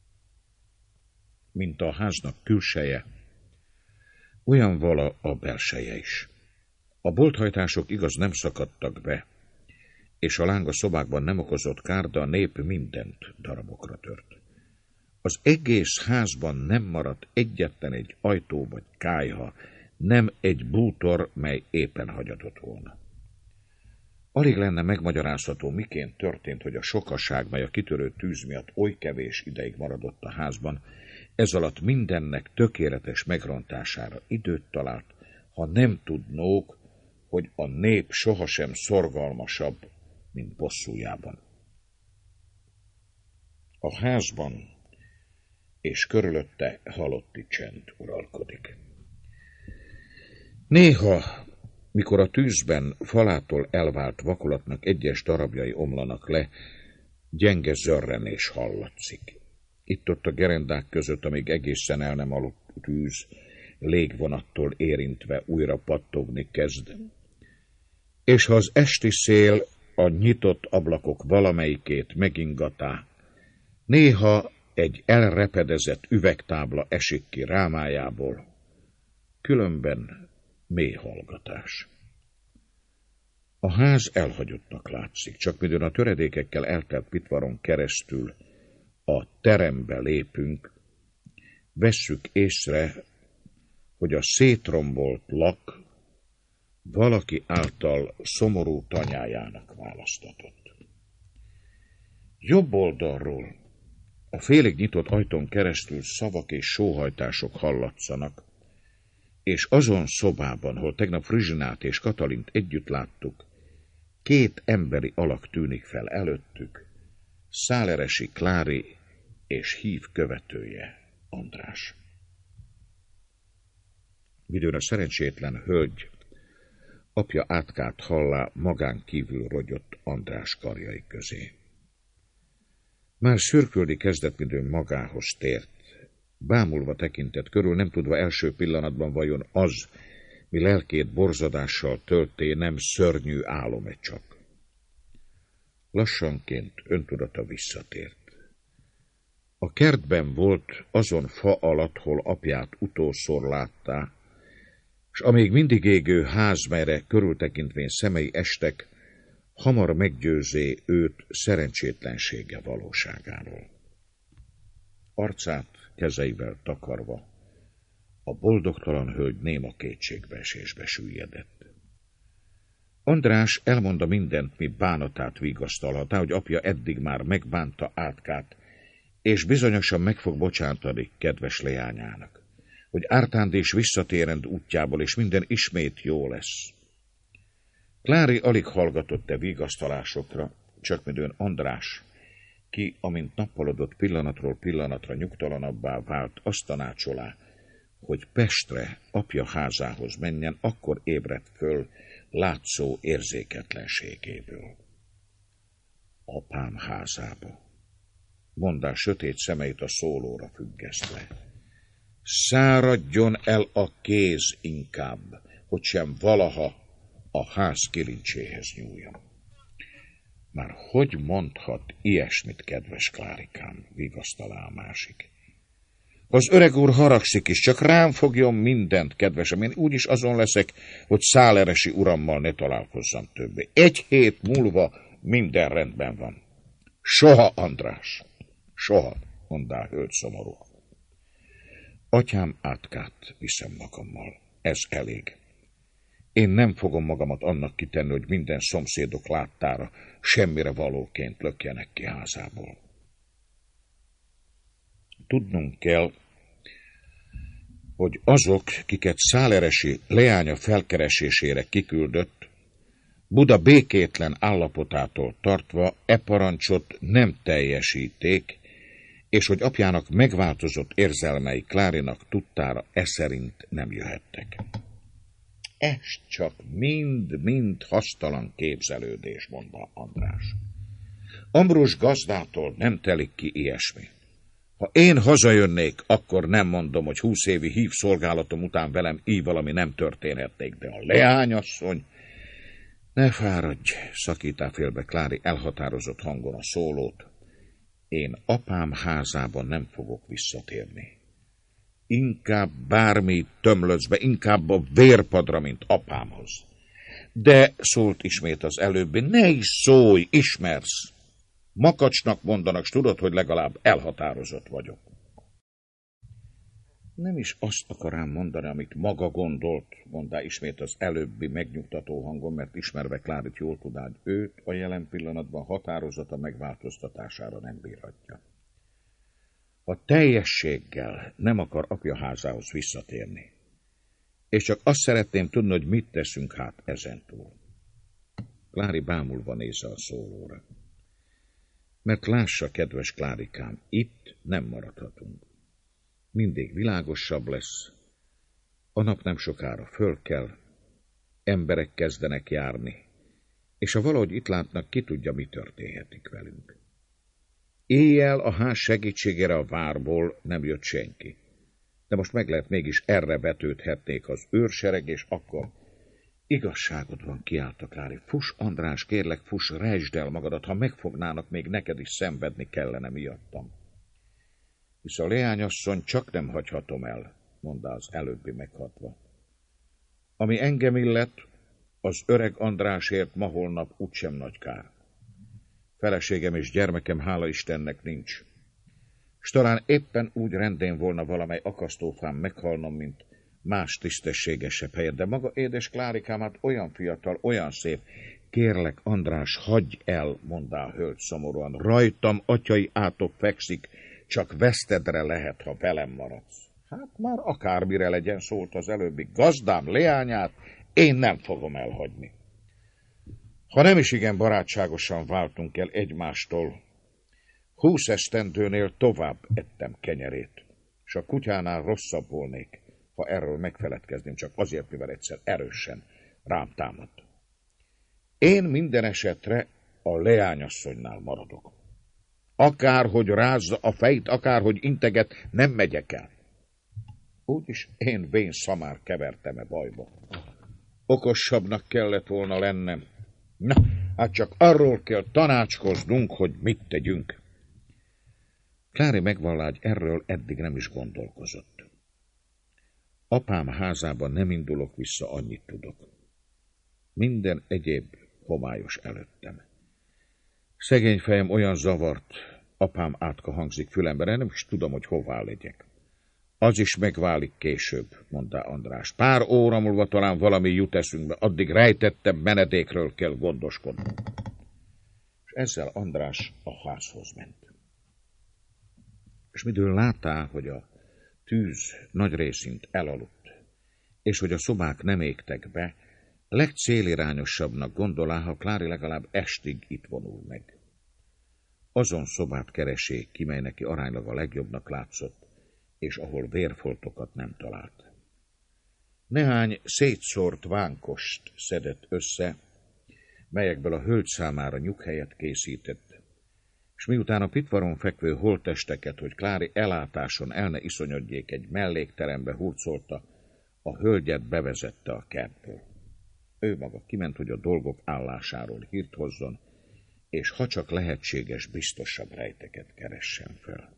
Mint a háznak külseje, olyan vala a belseje is. A bolthajtások igaz nem szakadtak be, és a láng a szobákban nem okozott kár, de a nép mindent darabokra tört. Az egész házban nem maradt egyetlen egy ajtó vagy kályha, nem egy bútor, mely éppen hagyatott volna. Alig lenne megmagyarázható, miként történt, hogy a sokaság, mely a kitörő tűz miatt oly kevés ideig maradott a házban, ez alatt mindennek tökéletes megrontására időt talált, ha nem tudnók, hogy a nép sohasem szorgalmasabb, mint bosszújában. A házban és körülötte halotti csend uralkodik. Néha, mikor a tűzben falától elvált vakolatnak egyes darabjai omlanak le, gyenge zörrenés hallatszik. Itt-ott a gerendák között, amíg egészen el nem aludt tűz, légvonattól érintve újra pattogni kezd. És ha az esti szél a nyitott ablakok valamelyikét megingatá, néha egy elrepedezett üvegtábla esik ki rámájából, különben mély hallgatás. A ház elhagyottnak látszik, csak midőn a töredékekkel eltelt pitvaron keresztül a terembe lépünk, vesszük észre, hogy a szétrombolt lak valaki által szomorú tanyájának választatott. Jobb oldalról a félig nyitott ajtón keresztül szavak és sóhajtások hallatszanak, és azon szobában, hol tegnap Frizsinát és Katalint együtt láttuk, két emberi alak tűnik fel előttük, Száleresi Klári és hív követője, András. Midőn a szerencsétlen hölgy apja átkát hallá, magán kívül rogyott András karjai közé. Már szürkölni kezdett, midőn magához tért. Bámulva tekintett körül, nem tudva első pillanatban vajon az, mi lelkét borzadással tölté, nem szörnyű álom-e csak. Lassanként öntudata visszatért. A kertben volt azon fa alatt, hol apját utószor láttá, s amíg mindig égő ház, melyre körültekintvén szemei estek, hamar meggyőzé őt szerencsétlensége valóságáról. Arcát kezeivel takarva, a boldogtalan hölgy néma kétségbeesésbe süllyedett. András elmondta mindent, mi bánatát vigasztalhatá, hogy apja eddig már megbánta Átkát, és bizonyosan meg fog bocsátani kedves leányának, hogy Ártándés visszatérend útjából, és minden ismét jó lesz. Klári alig hallgatott e vigasztalásokra, csak midőn András, ki, amint nappalodott pillanatról pillanatra nyugtalanabbá vált, azt tanácsolá, hogy Pestre, apja házához menjen, akkor ébredt föl látszó érzéketlenségéből. Apám házába, mondá sötét szemeit a szólóra függesztve. Száradjon el a kéz inkább, hogy sem valaha a ház kilincséhez nyúljam. Már hogy mondhat ilyesmit, kedves Klárikám, vigasztalá a másik. Az öreg úr haragszik is, csak rám fogjon mindent, kedvesem, én úgyis azon leszek, hogy Száleresi urammal ne találkozzam többé. Egy hét múlva minden rendben van. Soha, András, soha, mondá hölgy szomorú. Atyám Átkát viszem magammal, ez elég. Én nem fogom magamat annak kitenni, hogy minden szomszédok láttára semmire valóként lökjenek ki házából. Tudnunk kell, hogy azok, kiket Száleresi leánya felkeresésére kiküldött, Buda békétlen állapotától tartva e parancsot nem teljesíték, és hogy apjának megváltozott érzelmei Klárinak tudtára e szerint nem jöhettek. Ez csak mind-mind hasztalan képzelődés, mondta András. Ambrus gazdától nem telik ki ilyesmi. Ha én hazajönnék, akkor nem mondom, hogy húsz évi hív szolgálatom után velem így valami nem történhetnék, de a leányasszony... Ne fáradj, szakítá félbe Klári elhatározott hangon a szólót. Én apám házában nem fogok visszatérni. Inkább bármi tömlöcbe, inkább a vérpadra, mint apámhoz. De, szólt ismét az előbbi, ne is szólj, ismersz. Makacsnak mondanak, s tudod, hogy legalább elhatározott vagyok. Nem is azt akarám mondani, amit maga gondolt, mondta ismét az előbbi megnyugtató hangon, mert ismerve Klárit jól tudná, hogy őt a jelen pillanatban határozata megváltoztatására nem bírhatja. A teljességgel nem akar apja házához visszatérni. És csak azt szeretném tudni, hogy mit teszünk hát ezentúl. Klári bámulva nézze a szólóra. Mert lássa, kedves Klárikám, itt nem maradhatunk. Mindig világosabb lesz, a nap nem sokára fölkel, emberek kezdenek járni, és ha valahogy itt látnak, ki tudja, mi történhetik velünk. Éjjel a ház segítségére a várból nem jött senki, de most meg lehet mégis erre vetődhetnék az őrsereg, és akkor igazságod van, kiállt a Klári. Fuss, András, kérlek, fuss, rejtsd el magadat, ha megfognának, még neked is szenvedni kellene miattam. Hisz a leányasszony csak nem hagyhatom el, mondta az előbbi meghatva. Ami engem illet, az öreg Andrásért ma holnap úgysem nagy kár. Feleségem és gyermekem hála Istennek nincs. S talán éppen úgy rendén volna valamely akasztófám meghalnom, mint más tisztességesebb helyen, de maga édes Klárikámát olyan fiatal, olyan szép. Kérlek, András, hagyj el, mondta a hölgy szomorúan. Rajtam atyai átok fekszik, csak vesztedre lehet, ha velem maradsz. Hát már akármire legyen, szólt az előbbi. Gazdám leányát én nem fogom elhagyni. Ha nem is igen barátságosan váltunk el egymástól, húsz esztendőnél tovább ettem kenyerét, és a kutyánál rosszabb volnék, ha erről megfeledkezném, csak azért, mivel egyszer erősen rám támadt. Én minden esetre a leányasszonynál maradok. Akárhogy rázza a fejt, akárhogy integet, nem megyek el. Úgyis én vén szamár kevertem-e bajba. Okosabbnak kellett volna lennem. Na, hát csak arról kell tanácskoznunk, hogy mit tegyünk. Klári megvallágy erről eddig nem is gondolkozott. Apám házában nem indulok vissza, annyit tudok. Minden egyéb homályos előttem. Szegény fejem olyan zavart, apám átka hangzik fülembe, nem is tudom, hogy hová legyek. Az is megválik később, mondta András. Pár óra múlva talán valami jut eszünkbe, addig rejtettebb menedékről kell gondoskodnunk. És ezzel András a házhoz ment. És midől láttál, hogy a tűz nagy részint elaludt, és hogy a szobák nem égtek be, legcélirányosabbnak gondolá, ha Klári legalább estig itt vonul meg. Azon szobát keresé, ki mely neki aránylag a legjobbnak látszott, és ahol vérfoltokat nem talált. Néhány szétszórt vánkost szedett össze, melyekből a hölgy számára nyughelyet készített, és miután a pitvaron fekvő holttesteket, hogy Klári elátáson el ne iszonyodjék, egy mellékterembe hurcolta, a hölgyet bevezette a kertből. Ő maga kiment, hogy a dolgok állásáról hírt hozzon, és ha csak lehetséges, biztosabb rejteket keressen fel.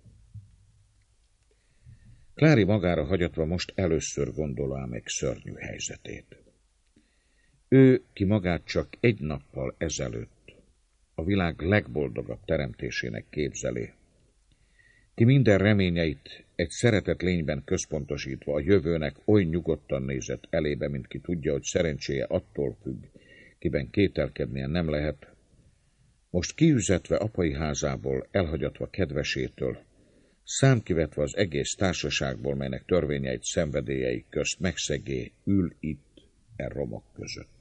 Klári magára hagyatva most először gondolá meg szörnyű helyzetét. Ő, ki magát csak egy nappal ezelőtt a világ legboldogabb teremtésének képzeli, ki minden reményeit egy szeretett lényben központosítva a jövőnek oly nyugodtan nézett elébe, mint ki tudja, hogy szerencséje attól függ, kiben kételkednie nem lehet, most kiüzetve apai házából, elhagyatva kedvesétől, számkivetve az egész társaságból, melynek törvényeit, szenvedélyeik közt megszegé, ül itt e romok között.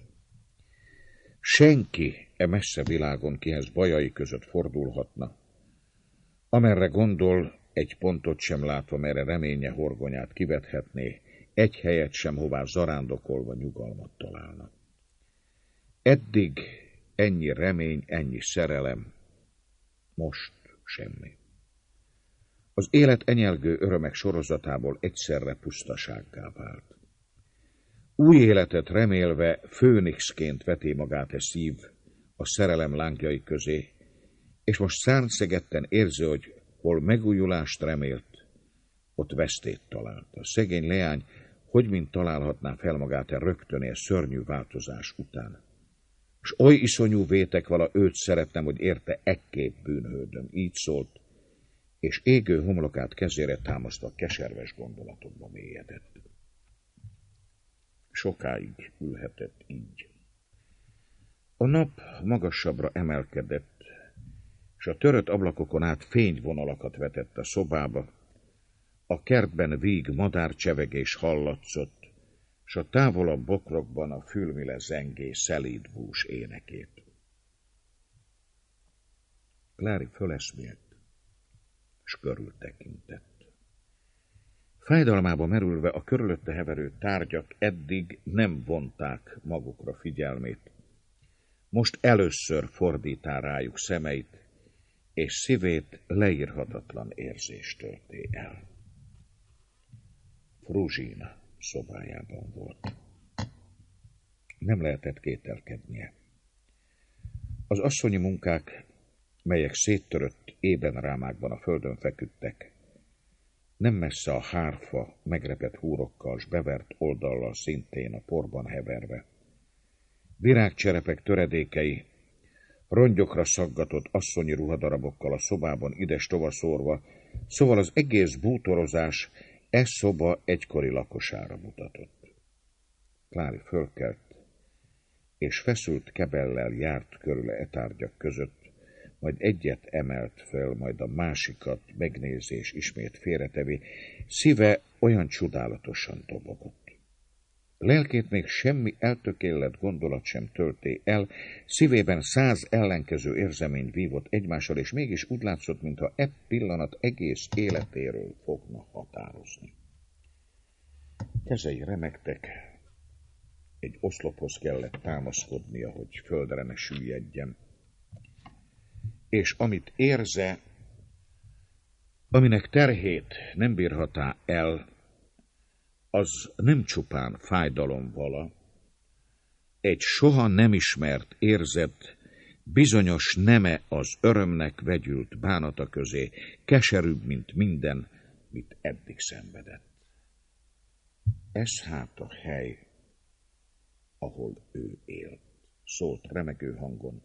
Senki e messze világon, kihez bajai között fordulhatna, amerre gondol, egy pontot sem látva, merre reménye horgonyát kivethetné, egy helyet sem, hová zarándokolva nyugalmat találna. Eddig ennyi remény, ennyi szerelem, most semmi. Az élet enyelgő örömek sorozatából egyszerre pusztasággá vált. Új életet remélve főnixként veti magát e szív a szerelem lángjai közé, és most szárnyszegetten érzi, hogy hol megújulást remélt, ott vesztét talált. A szegény leány hogy mint találhatná fel magát e rögtön e szörnyű változás után. S oly iszonyú vétek vala őt szeretnem, hogy érte ekképp bűnhődöm. Így szólt, és égő homlokát kezére támasztva keserves gondolatokba mélyedett. Sokáig ülhetett így. A nap magasabbra emelkedett, és a törött ablakokon át fényvonalakat vetett a szobába. A kertben víg madárcsevegés hallatszott, s a távolabb bokrokban a fülmile zengé szelíd bús énekét. Klári föleszmélt, s körültekintett. Fájdalmába merülve a körülötte heverő tárgyak eddig nem vonták magukra figyelmét. Most először fordítá rájuk szemeit, és szívét leírhatatlan érzés tölté el. Fruzsina szobájában volt. Nem lehetett kételkednie. Az asszonyi munkák, melyek széttörött ébenrámákban a földön feküdtek, nem messze a hárfa megrepett húrokkal s bevert oldallal szintén a porban heverve. Virágcserepek töredékei, rongyokra szaggatott asszonyi ruhadarabokkal a szobában ides-tova szórva, szóval az egész bútorozás e szoba egykori lakosára mutatott. Klári fölkelt, és feszült kebellel járt körül e tárgyak között, majd egyet emelt fel, majd a másikat megnézés ismét félretevi, szíve olyan csodálatosan dobogott. Lelkét még semmi eltökélt gondolat sem tölté el, szívében száz ellenkező érzemény vívott egymással, és mégis úgy látszott, mintha e pillanat egész életéről fogna határozni. Kezei remegtek, egy oszlophoz kellett támaszkodnia, hogy földre ne süllyedjen. És amit érze, aminek terhét nem bírhatá el, az nem csupán fájdalom vala, egy soha nem ismert érzet, bizonyos neme az örömnek vegyült bánata közé, keserűbb, mint minden, mit eddig szenvedett. Ez hát a hely, ahol ő élt, szólt remegő hangon,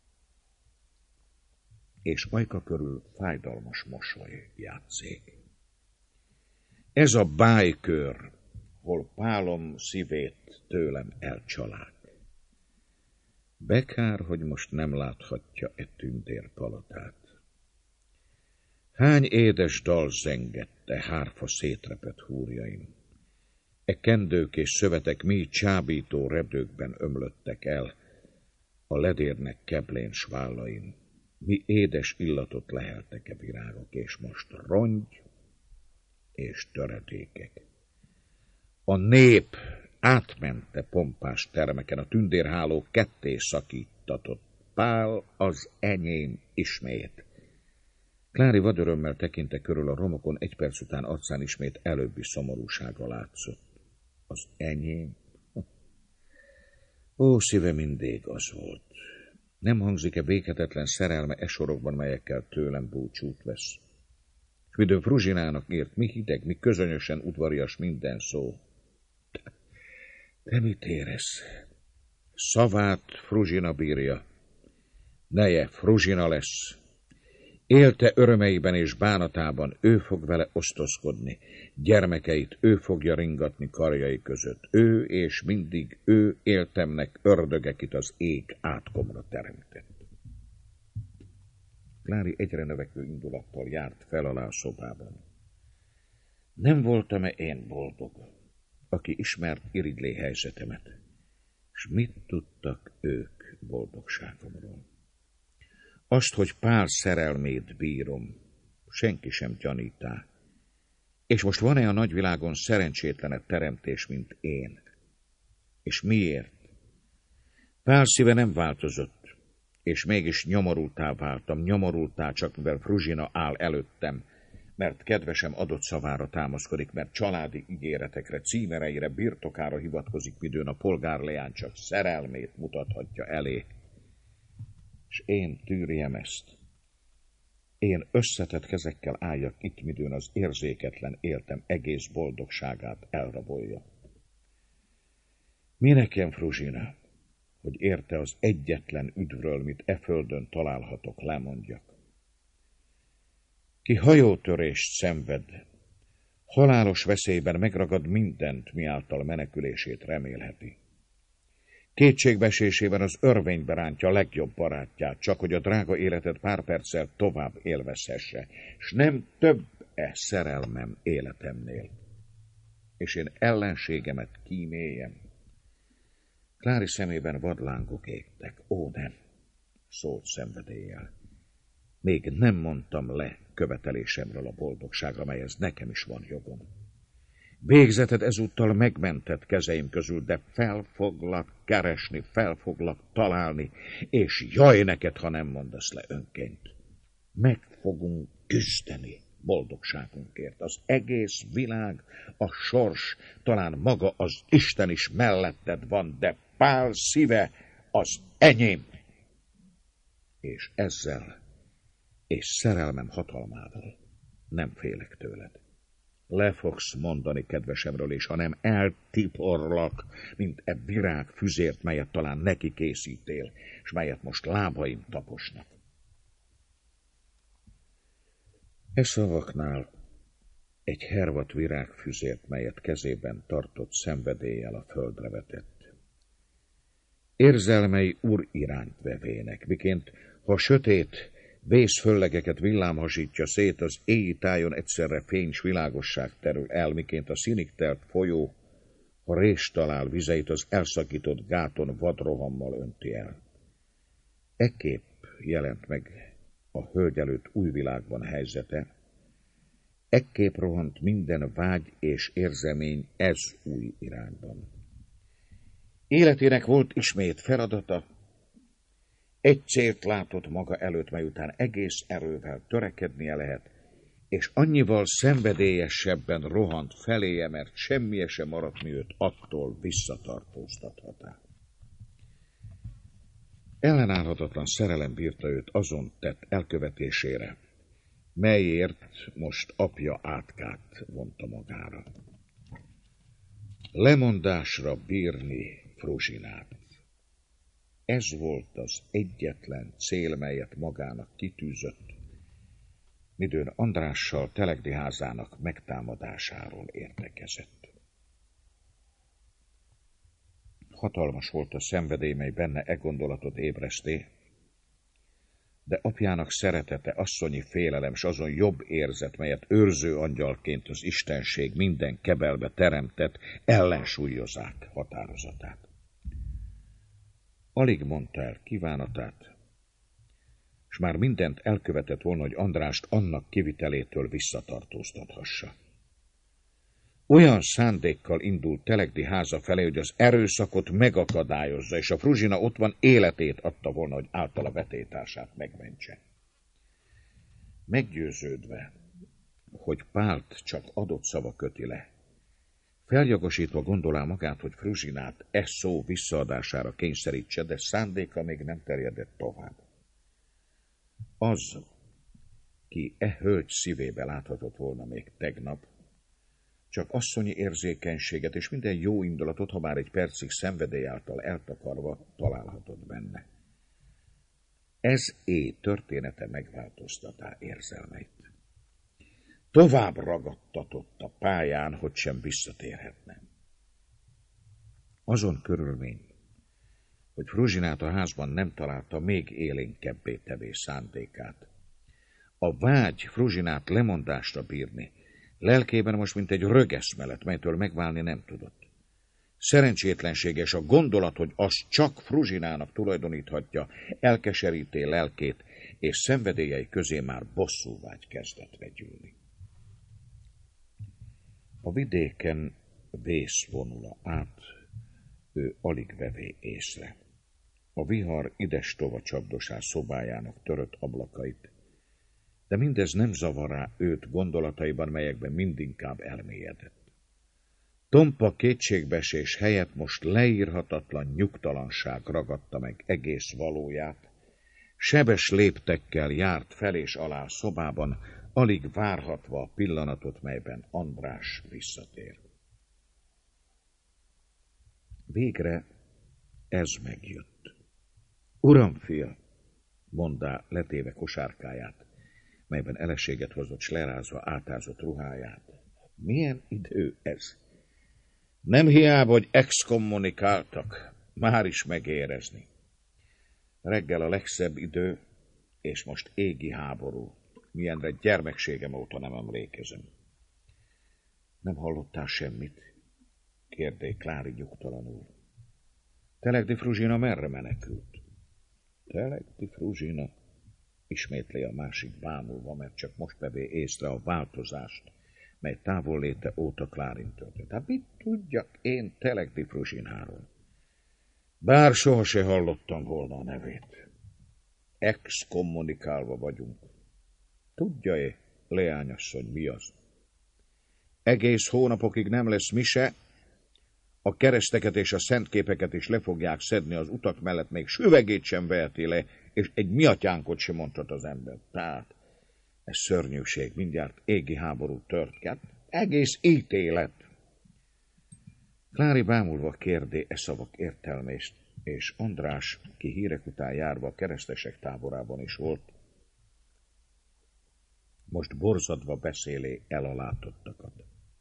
és ajka körül fájdalmas mosoly játszék. Ez a bálykör, hol pálom szívét tőlem elcsalák. Bekár, hogy most nem láthatja e tündér palatát. Hány édes dal zengette hárfa szétrepett húrjain. E kendők és szövetek mi csábító redőkben ömlöttek el, a ledérnek keblén svállain. Mi édes illatot leheltek e virágok, és most rongy és töredékek. A nép átmente pompás termeken, a tündérháló ketté szakítatott. Pál az enyém ismét. Klári vadörömmel tekinte körül a romokon, egy perc után arcán ismét előbbi szomorúsága látszott. Az enyém? Ó, szíve mindig az volt. Nem hangzik-e béketetlen szerelme e sorokban, melyekkel tőlem búcsút vesz? És midőn Fruzsinának írt, mi hideg, mi közönösen udvarias minden szó. De mit érez? Szavát Fruzsina bírja. Neje Fruzsina lesz. Élte örömeiben és bánatában, ő fog vele osztozkodni. Gyermekeit ő fogja ringatni karjai között. Ő és mindig ő éltemnek ördögekit az ég átkomra teremtett. Klári egyre növekvő indulattal járt fel alá a szobában. Nem voltam-e én boldog, aki ismert iridlé helyzetemet, és mit tudtak ők boldogságomról? Azt, hogy Pál szerelmét bírom, senki sem gyanítá. És most van-e a nagyvilágon szerencsétlenebb teremtés, mint én? És miért? Pál szíve nem változott, és mégis nyomorultá váltam, nyomorultá csak, mivel Fruzsina áll előttem, mert kedvesem adott szavára támaszkodik, mert családi ígéretekre, címereire, birtokára hivatkozik, midőn a polgárleány csak szerelmét mutathatja elé. És én tűrjem ezt. Én összetett kezekkel álljak itt, midőn az érzéketlen éltem egész boldogságát elrabolja. Mi nekem, Fruzsina, hogy érte az egyetlen üdvről, mit e földön találhatok, lemondjak? Ki hajótörést szenved, halálos veszélyben megragad mindent, miáltal menekülését remélheti. Kétségbeesésében az örvénybe rántja a legjobb barátját, csak hogy a drága életet pár perccel tovább élvezhesse, s nem több-e szerelmem életemnél, és én ellenségemet kíméljem. Klári szemében vadlángok égtek. Ó, nem, szólt szenvedéllyel. Még nem mondtam le követelésemről a boldogságra, melyhez nekem is van jogom. Végzeted ezúttal megmentett kezeim közül, de fel foglak keresni, fel foglak találni, és jaj neked, ha nem mondasz le önként. Meg fogunk küzdeni boldogságunkért. Az egész világ, a sors, talán maga az Isten is melletted van, de Pál szíve az enyém. És ezzel, és szerelmem hatalmával nem félek tőled. Le fogsz mondani kedvesemről, és ha nem, eltiporlak, mint e virág füzért, melyet talán neki készítél, és melyet most lábaim taposnak. E szavaknál egy hervat virágfüzért, melyet kezében tartott, szenvedéllyel a földre vetett. Érzelmei úr irányt vevének, miként ha sötét vészföllegeket villámhasítja szét, az éji tájon egyszerre fény s világosság terül el, miként a színig telt folyó, ha rést talál vizeit, az elszakított gáton vadrohammal önti el. Ekképp jelent meg a hölgy előtt új világban helyzete, ekképp rohant minden vágy és érzemény ez új irányban. Életének volt ismét feladata, egy célt látott maga előtt, mely után egész erővel törekednie lehet, és annyival szenvedélyesebben rohant feléje, mert semmije sem maradt, mi őt attól visszatartóztathatá. Ellenállhatatlan szerelem bírta őt azon tett elkövetésére, melyért most apja átkát vonta magára. Lemondásra bírni Fruzsinát. Ez volt az egyetlen cél, melyet magának kitűzött, midőn Andrással Telegdi házának megtámadásáról értekezett. Hatalmas volt a szenvedély, mely benne e gondolatot ébreszté, de apjának szeretete, asszonyi félelem, s azon jobb érzet, melyet őrző angyalként az istenség minden kebelbe teremtett, ellensúlyozák határozatát. Alig mondta el kívánatát, s már mindent elkövetett volna, hogy Andrást annak kivitelétől visszatartóztathassa. Olyan szándékkal indult Telegdi háza felé, hogy az erőszakot megakadályozza, és a Fruzsina ott van, életét adta volna, hogy általa vetétársát megmentse. Meggyőződve, hogy Pált csak adott szava köti le, feljogosítva gondolá magát, hogy Fruzsinát e szó visszaadására kényszerítse, de szándéka még nem terjedett tovább. Az, ki e hölgy szívébe láthatott volna még tegnap, csak asszonyi érzékenységet és minden jó indulatot, ha már egy percig szenvedély által eltakarva találhatott benne. Ez é története megváltoztatá érzelmeit. Tovább ragadtatott a pályán, hogy sem visszatérhetne. Azon körülmény, hogy Fruzsinát a házban nem találta, még élénkebbé tevés szándékát. A vágy Fruzsinát lemondásra bírni, lelkében most mint egy rögeszmelet, melytől megválni nem tudott. Szerencsétlenséges a gondolat, hogy azt csak Fruzsinának tulajdoníthatja, elkeseríté lelkét, és szenvedélyei közé már bosszúvágy kezdett vegyülni. A vidéken vész vonula át, ő alig vevé észre. A vihar ides-tova csapdosá szobájának törött ablakait, de mindez nem zavará őt gondolataiban, melyekben mindinkább elmélyedett. Tompa kétségbeesés helyett most leírhatatlan nyugtalanság ragadta meg egész valóját. Sebes léptekkel járt fel és alá szobában, alig várhatva a pillanatot, melyben András visszatér. Végre ez megjött. Uram, fia, mondá letéve kosárkáját, melyben eleséget hozott, s lerázva átázott ruháját. Milyen idő ez? Nem hiába, hogy exkommunikáltak, már is megérezni. Reggel a legszebb idő, és most égi háború, milyenre gyermekségem óta nem emlékezem. Nem hallottál semmit? Kérdé Klári nyugtalanul. Telegdi Fruzsina merre menekült? Telegdi Fruzsina, ismétli a másik bámulva, mert csak most vevé észre a változást, mely távolléte óta Klárin történt. Hát mit tudjak én Telegdi Fruzsináról? Bár soha se hallottam volna a nevét. Exkommunikálva vagyunk. Tudja-e, leányasszony, mi az? Egész hónapokig nem lesz mise, a kereszteket és a szentképeket is le fogják szedni az utak mellett, még süvegét sem veheti le, és egy miatyánkot sem mondhat az ember. Tehát ez szörnyűség, mindjárt égi háború tört ki. Egész ítélet. Klári bámulva kérdé e szavak értelmést, és András, ki hírek után járva a keresztesek táborában is volt, most borzadva beszélé el a látottakat.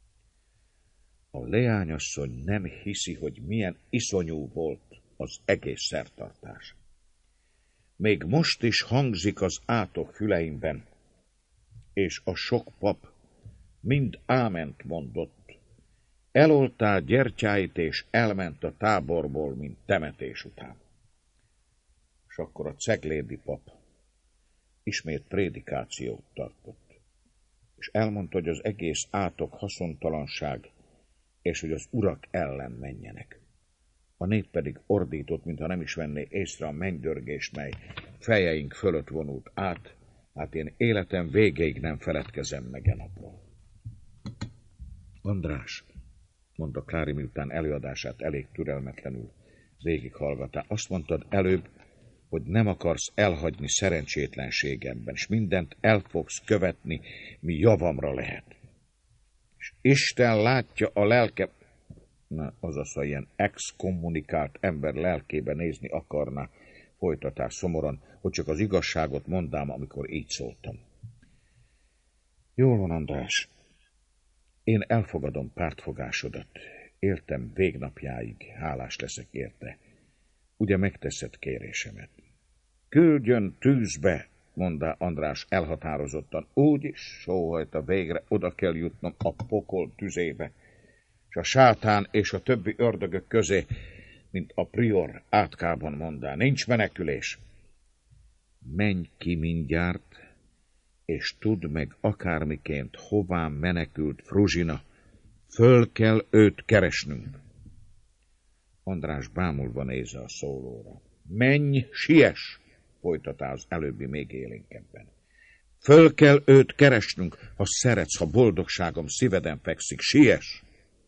A leányasszony nem hiszi, hogy milyen iszonyú volt az egész szertartás. Még most is hangzik az átok füleimben, és a sok pap mind áment mondott. Eloltál gyertyáit, és elment a táborból, mint temetés után. És akkor a ceglédi pap ismét prédikációt tartott, és elmondta, hogy az egész átok haszontalanság, és hogy az urak ellen menjenek. A nép pedig ordított, mintha nem is venné észre a mennydörgést, mely fejeink fölött vonult át, hát én életem végéig nem feledkezem meg e napról. András, mondta Klári, miután előadását elég türelmetlenül végig hallgatá, azt mondtad előbb, hogy nem akarsz elhagyni szerencsétlenségemben, és mindent el fogsz követni, mi javamra lehet. És Isten látja a lelke... Na, azaz, ha ilyen exkommunikált ember lelkébe nézni akarná, folytatás szomoran, hogy csak az igazságot mondám, amikor így szóltam. Jól van, András. Én elfogadom pártfogásodat. Éltem végnapjáig, hálás leszek érte. Ugye megteszed kérésemet? Küldjön tűzbe, mondta András elhatározottan. Úgyis sóhajta, végre oda kell jutnom a pokol tüzébe, és a sátán és a többi ördögök közé, mint a prior átkában mondá. Nincs menekülés. Menj ki mindjárt, és tudd meg akármiként, hová menekült Fruzsina. Föl kell őt keresnünk. András bámulva nézze a szólóra. Menj, siess, folytatá az előbbi még élénkebben. Föl kell őt keresnünk, ha szeretsz, ha boldogságom szíveden fekszik, siess.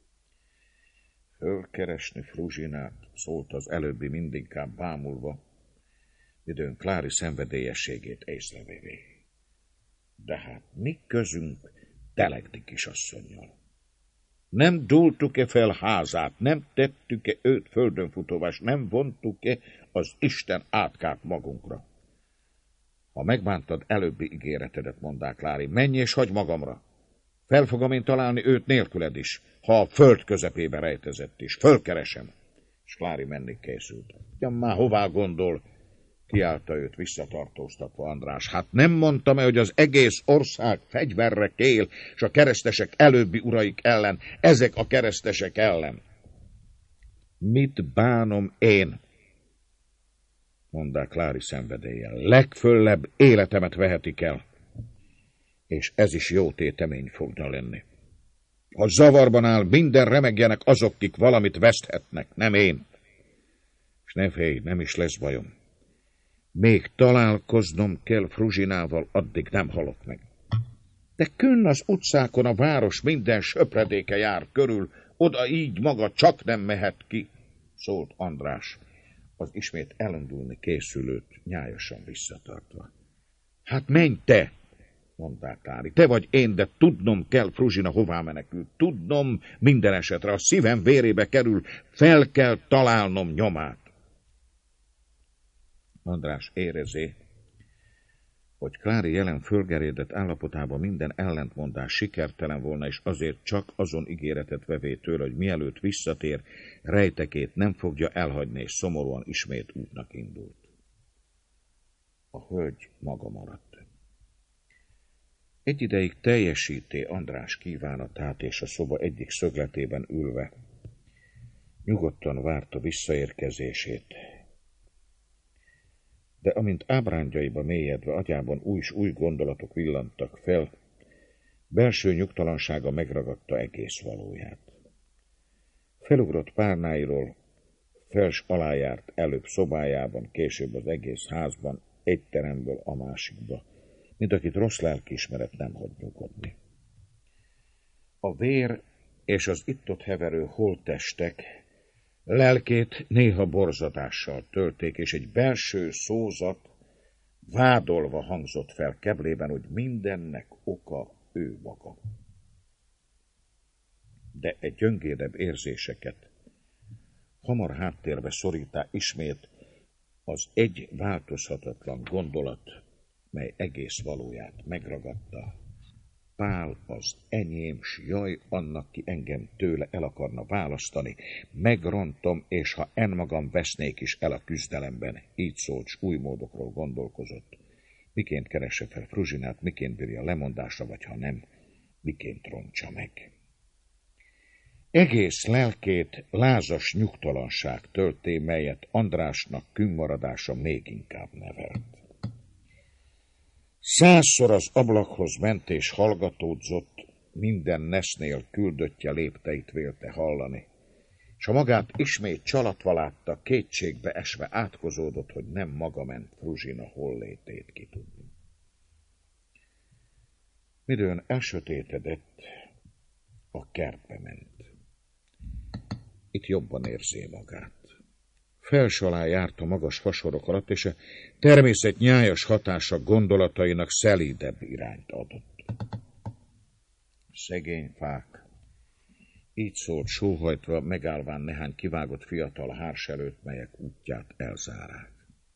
Fölkeresni Fruzsinát, szólt az előbbi mindinkább bámulva, időn Klári szenvedélyességét észrevévé. De hát mi közünk Telegdi kisasszonnyal? Nem dúltuk-e fel házát, nem tettük-e őt földönfutóvás, nem vontuk-e az Isten átkát magunkra? Ha megbántad előbbi ígéretedet, mondták Klári, menj és hagyj magamra. Fel fogom én találni őt nélküled is, ha a föld közepébe rejtezett is. Fölkeresem. És Klári menni készült. Ja, már hová gondol? Kiállta őt visszatartóztatva András. Hát nem mondtam-e, hogy az egész ország fegyverre kél, és a keresztesek előbbi uraik ellen, ezek a keresztesek ellen. Mit bánom én? Mondták Klári szenvedéllyel. Legföllebb életemet vehetik el. És ez is jó tétemény fogna lenni. Ha zavarban áll, minden remegjenek azok, kik valamit veszthetnek, nem én. És ne félj, nem is lesz bajom. Még találkoznom kell Fruzsinával, addig nem halok meg. De könn az utcákon a város minden söpredéke jár körül, oda így maga csak nem mehet ki, szólt András, az ismét elindulni készülőt nyájasan visszatartva. Hát menj te, mondták Klári, te vagy én, de tudnom kell Fruzsina hová menekült. Tudnom minden esetre, a szívem vérébe kerül, fel kell találnom nyomát. András érezi, hogy Klári jelen fölgerédett állapotában minden ellentmondás sikertelen volna, és azért csak azon ígéretet vevé tőle, hogy mielőtt visszatér, rejtekét nem fogja elhagyni, és szomorúan ismét útnak indult. A hölgy maga maradt. Egy ideig teljesíté András kívánatát, és a szoba egyik szögletében ülve nyugodtan várta visszaérkezését. De amint ábrándjaiba mélyedve agyában új s új gondolatok villantak fel, belső nyugtalansága megragadta egész valóját. Felugrott párnáiról, fels alájárt előbb szobájában, később az egész házban, egy teremből a másikba, mint akit rossz lelkiismeret nem hagy nyugodni. A vér és az itt-ott heverő holttestek lelkét néha borzadással tölték, és egy belső szózat vádolva hangzott fel keblében, hogy mindennek oka ő maga. De egy gyöngédebb érzéseket hamar háttérbe szorítá ismét az egy változhatatlan gondolat, mely egész valóját megragadta. Pál az enyém, s jaj annak, ki engem tőle el akarna választani. Megrontom, és ha en magam vesznék is el a küzdelemben. Így szólt, s új módokról gondolkozott. Miként keresse fel Fruzsinát, miként bírja lemondásra, vagy ha nem, miként roncsa meg. Egész lelkét lázas nyugtalanság tölté, melyet Andrásnak kümmaradása még inkább nevelt. Százszor az ablakhoz ment és hallgatódzott, minden nesznél küldöttje lépteit vélte hallani, s ha magát ismét csalatva látta, kétségbe esve átkozódott, hogy nem maga ment Fruzsina hollétét kitudni. Midőn elsötétedett, a kertbe ment. Itt jobban érzé magát. Fels alá járt a magas fasorok alatt, és a természet nyájas hatása gondolatainak szelídebb irányt adott. Szegény fák, így szólt sóhajtva, megállván nehány kivágott fiatal hárs előtt, melyek útját elzárák.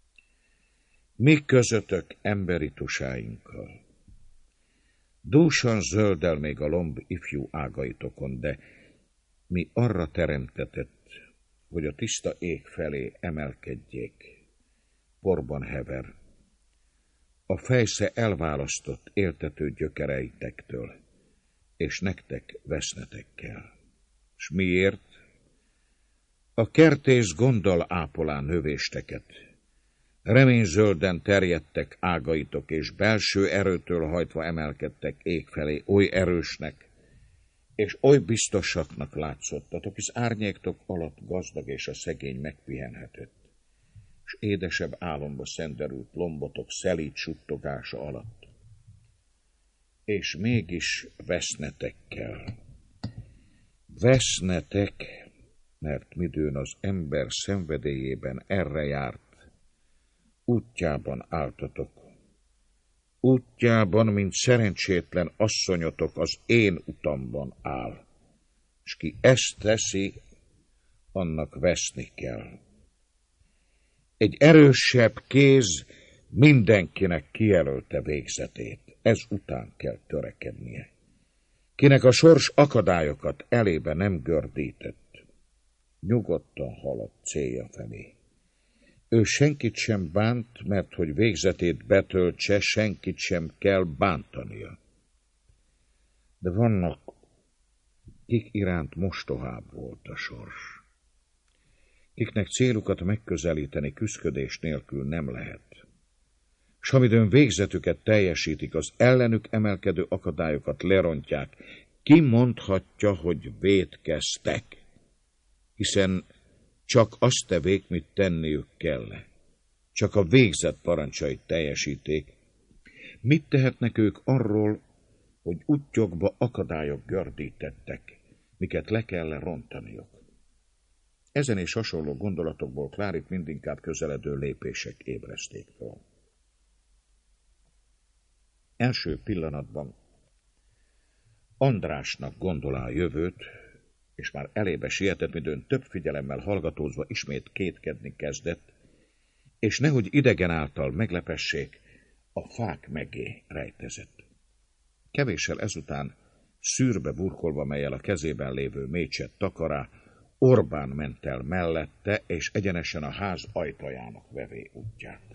Mi közöttök emberitusáinkkal? Dúsan zöldel még a lomb ifjú ágaitokon, de mi arra teremtetett, hogy a tiszta ég felé emelkedjék, porban hever, a fejsze elválasztott éltető gyökereitektől, és nektek vesznetek kell. S miért? A kertész gonddal ápolán növésteket, reményzölden terjedtek ágaitok, és belső erőtől hajtva emelkedtek ég felé, oly erősnek, és oly biztosaknak látszottatok, hisz árnyéktok alatt gazdag és a szegény megpihenhetett, és édesebb álomba szenderült lombotok szelíd suttogása alatt. És mégis vesznetek kell. Vesznetek, mert midőn az ember szenvedélyében erre járt, útjában álltatok. Útjában, mint szerencsétlen asszonyotok, az én utamban áll, és ki ezt teszi, annak veszni kell. Egy erősebb kéz mindenkinek kijelölte végzetét, ez után kell törekednie. Kinek a sors akadályokat elébe nem gördített, nyugodtan halad célja felé. Ő senkit sem bánt, mert hogy végzetét betöltse, senkit sem kell bántania. De vannak, kik iránt mostohább volt a sors, kiknek célukat megközelíteni küszködés nélkül nem lehet, s amidőn végzetüket teljesítik, az ellenük emelkedő akadályokat lerontják, ki mondhatja, hogy vétkeztek, hiszen csak azt tevék, mit tenniük kell. Csak a végzet parancsait teljesíték. Mit tehetnek ők arról, hogy útjukba akadályok gördítettek, miket le kell rontaniuk? Ezen és hasonló gondolatokból Klárit mindinkább közeledő lépések ébreszték fel. Első pillanatban Andrásnak gondolá a jövőt, és már elébe sietett, midőn több figyelemmel hallgatózva ismét kétkedni kezdett, és nehogy idegen által meglepessék, a fák mögé rejtezett. Kevéssel ezután, szűrbe burkolva, mellyel a kezében lévő mécset takará, Orbán ment el mellette, és egyenesen a ház ajtajának vevé útját.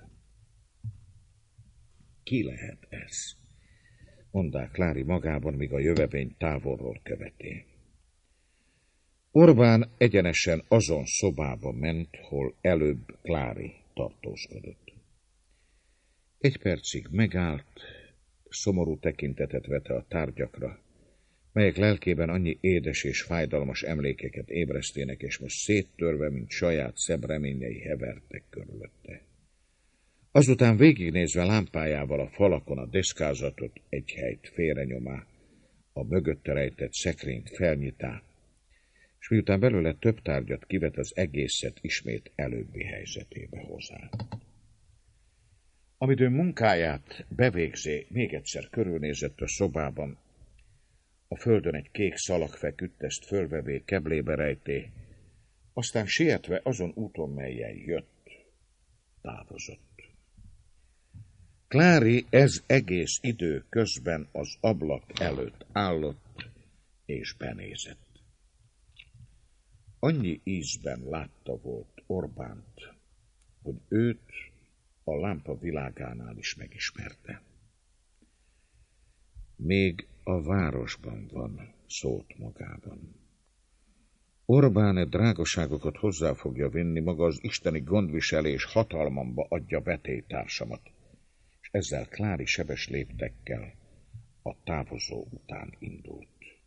Ki lehet ez? Mondá Klári magában, míg a jövevény távolról követé. Orbán egyenesen azon szobába ment, hol előbb Klári tartózkodott. Egy percig megállt, szomorú tekintetet vette a tárgyakra, melyek lelkében annyi édes és fájdalmas emlékeket ébresztének, és most széttörve, mint saját szebb reményei hevertek körülötte. Azután végignézve lámpájával a falakon a deszkázatot egy helyt félrenyomá, a mögötte rejtett szekrényt felnyitá, és miután belőle több tárgyat kivet, az egészet ismét előbbi helyzetébe hozá. Amidő munkáját bevégzé, még egyszer körülnézett a szobában, a földön egy kék szalag feküdt, ezt fölvevé, keblébe rejté, aztán sietve azon úton, melyen jött, távozott. Klári ez egész idő közben az ablak előtt állott és benézett. Annyi ízben látta volt Orbánt, hogy őt a lámpa világánál is megismerte. Még a városban van, szólt magában. Orbán e drágaságokat hozzá fogja vinni, maga az isteni gondviselés hatalmamba adja vetélytársamat, és ezzel Klári sebes léptekkel a távozó után indult.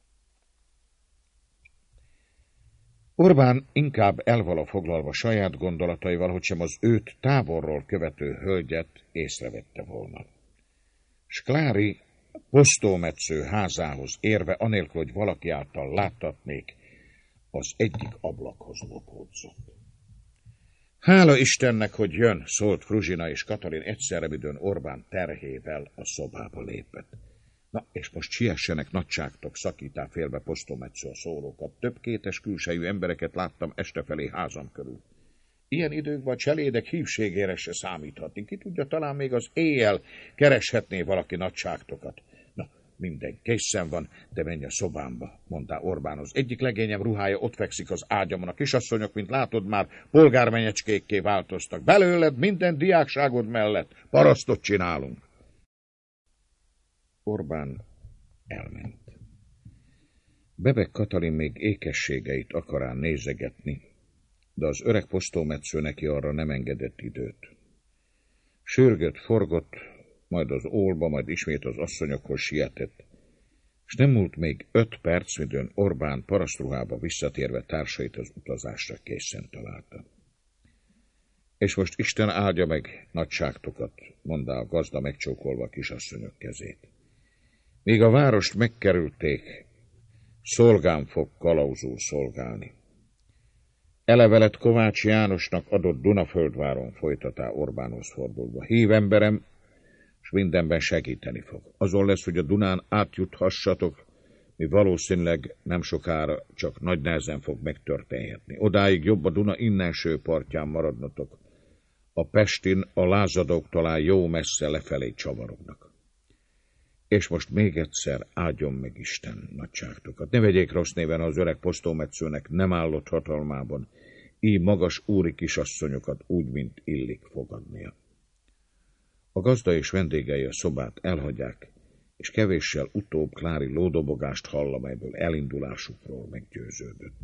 Orbán inkább elvala foglalva saját gondolataival, hogy sem az őt távolról követő hölgyet észrevette volna. S Klári posztómetsző házához érve, anélkül, hogy valaki által láttatnék, az egyik ablakhoz lopódzott. Hála Istennek, hogy jön, szólt Fruzsina, és Katalin egyszerre, midőn Orbán terhével a szobába lépett. Na, és most siessenek, nagyságtok, szakítá félbe posztómetsző a szólókat. Több kétes külsejű embereket láttam estefelé házam körül. Ilyen időkben a cselédek hívségére se számíthatni. Ki tudja, talán még az éjjel kereshetné valaki nagyságtokat. Na, minden készen van, de menj a szobámba, mondta Orbán. Az egyik legényem ruhája ott fekszik az ágyamon. A kisasszonyok, mint látod, már polgármenyecskékké változtak. Belőled minden diákságod mellett parasztot csinálunk. Orbán elment. Bebek Katalin még ékességeit akarán nézegetni, de az öreg posztómetsző neki arra nem engedett időt. Sürgött, forgott, majd az ólba, majd ismét az asszonyokhoz sietett, és nem múlt még öt perc, midőn Orbán parasztruhába visszatérve társait az utazásra készen találta. És most Isten áldja meg nagyságtokat, mondta a gazda megcsókolva a kisasszonyok kezét. Míg a várost megkerülték, szolgám fog kalauzul szolgálni. Elevelet Kovács Jánosnak adott Dunaföldváron, folytatá Orbánhoz fordulva. Hív emberem, s mindenben segíteni fog. Azon lesz, hogy a Dunán átjuthassatok, mi valószínűleg nem sokára csak nagy nehezen fog megtörténhetni. Odáig jobb a Duna innenső partján maradnotok. A Pestin a lázadók talán jó messze lefelé csavarognak. És most még egyszer áldjon meg Isten nagyságtokat. Ne vegyék rossz néven, az öreg posztómetszőnek nem állott hatalmában, így magas úri kisasszonyokat úgy, mint illik fogadnia. A gazda és vendégei a szobát elhagyják, és kevéssel utóbb Klári lódobogást hall, amelyből elindulásukról meggyőződött.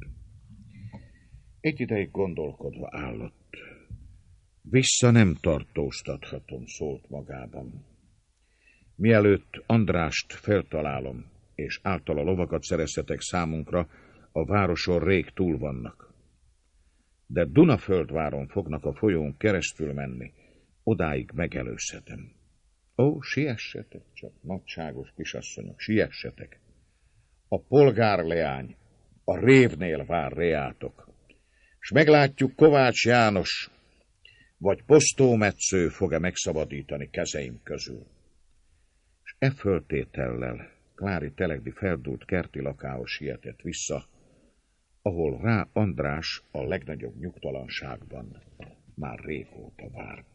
Egy ideig gondolkodva állott. Vissza nem tartóztathatom, szólt magában. Mielőtt Andrást feltalálom, és általa lovakat szerezhetek számunkra, a városon rég túl vannak. De Dunaföldváron fognak a folyón keresztül menni, odáig megelőzhetem. Ó, siessetek csak, nagyságos kisasszonyok, siessetek! A polgárleány a révnél vár reátok, s meglátjuk, Kovács János vagy posztómetsző fog-e megszabadítani kezeim közül. És e föltétellel Klári Telegdi feldúlt kerti lakához sietett vissza, ahol rá András a legnagyobb nyugtalanságban már régóta várt.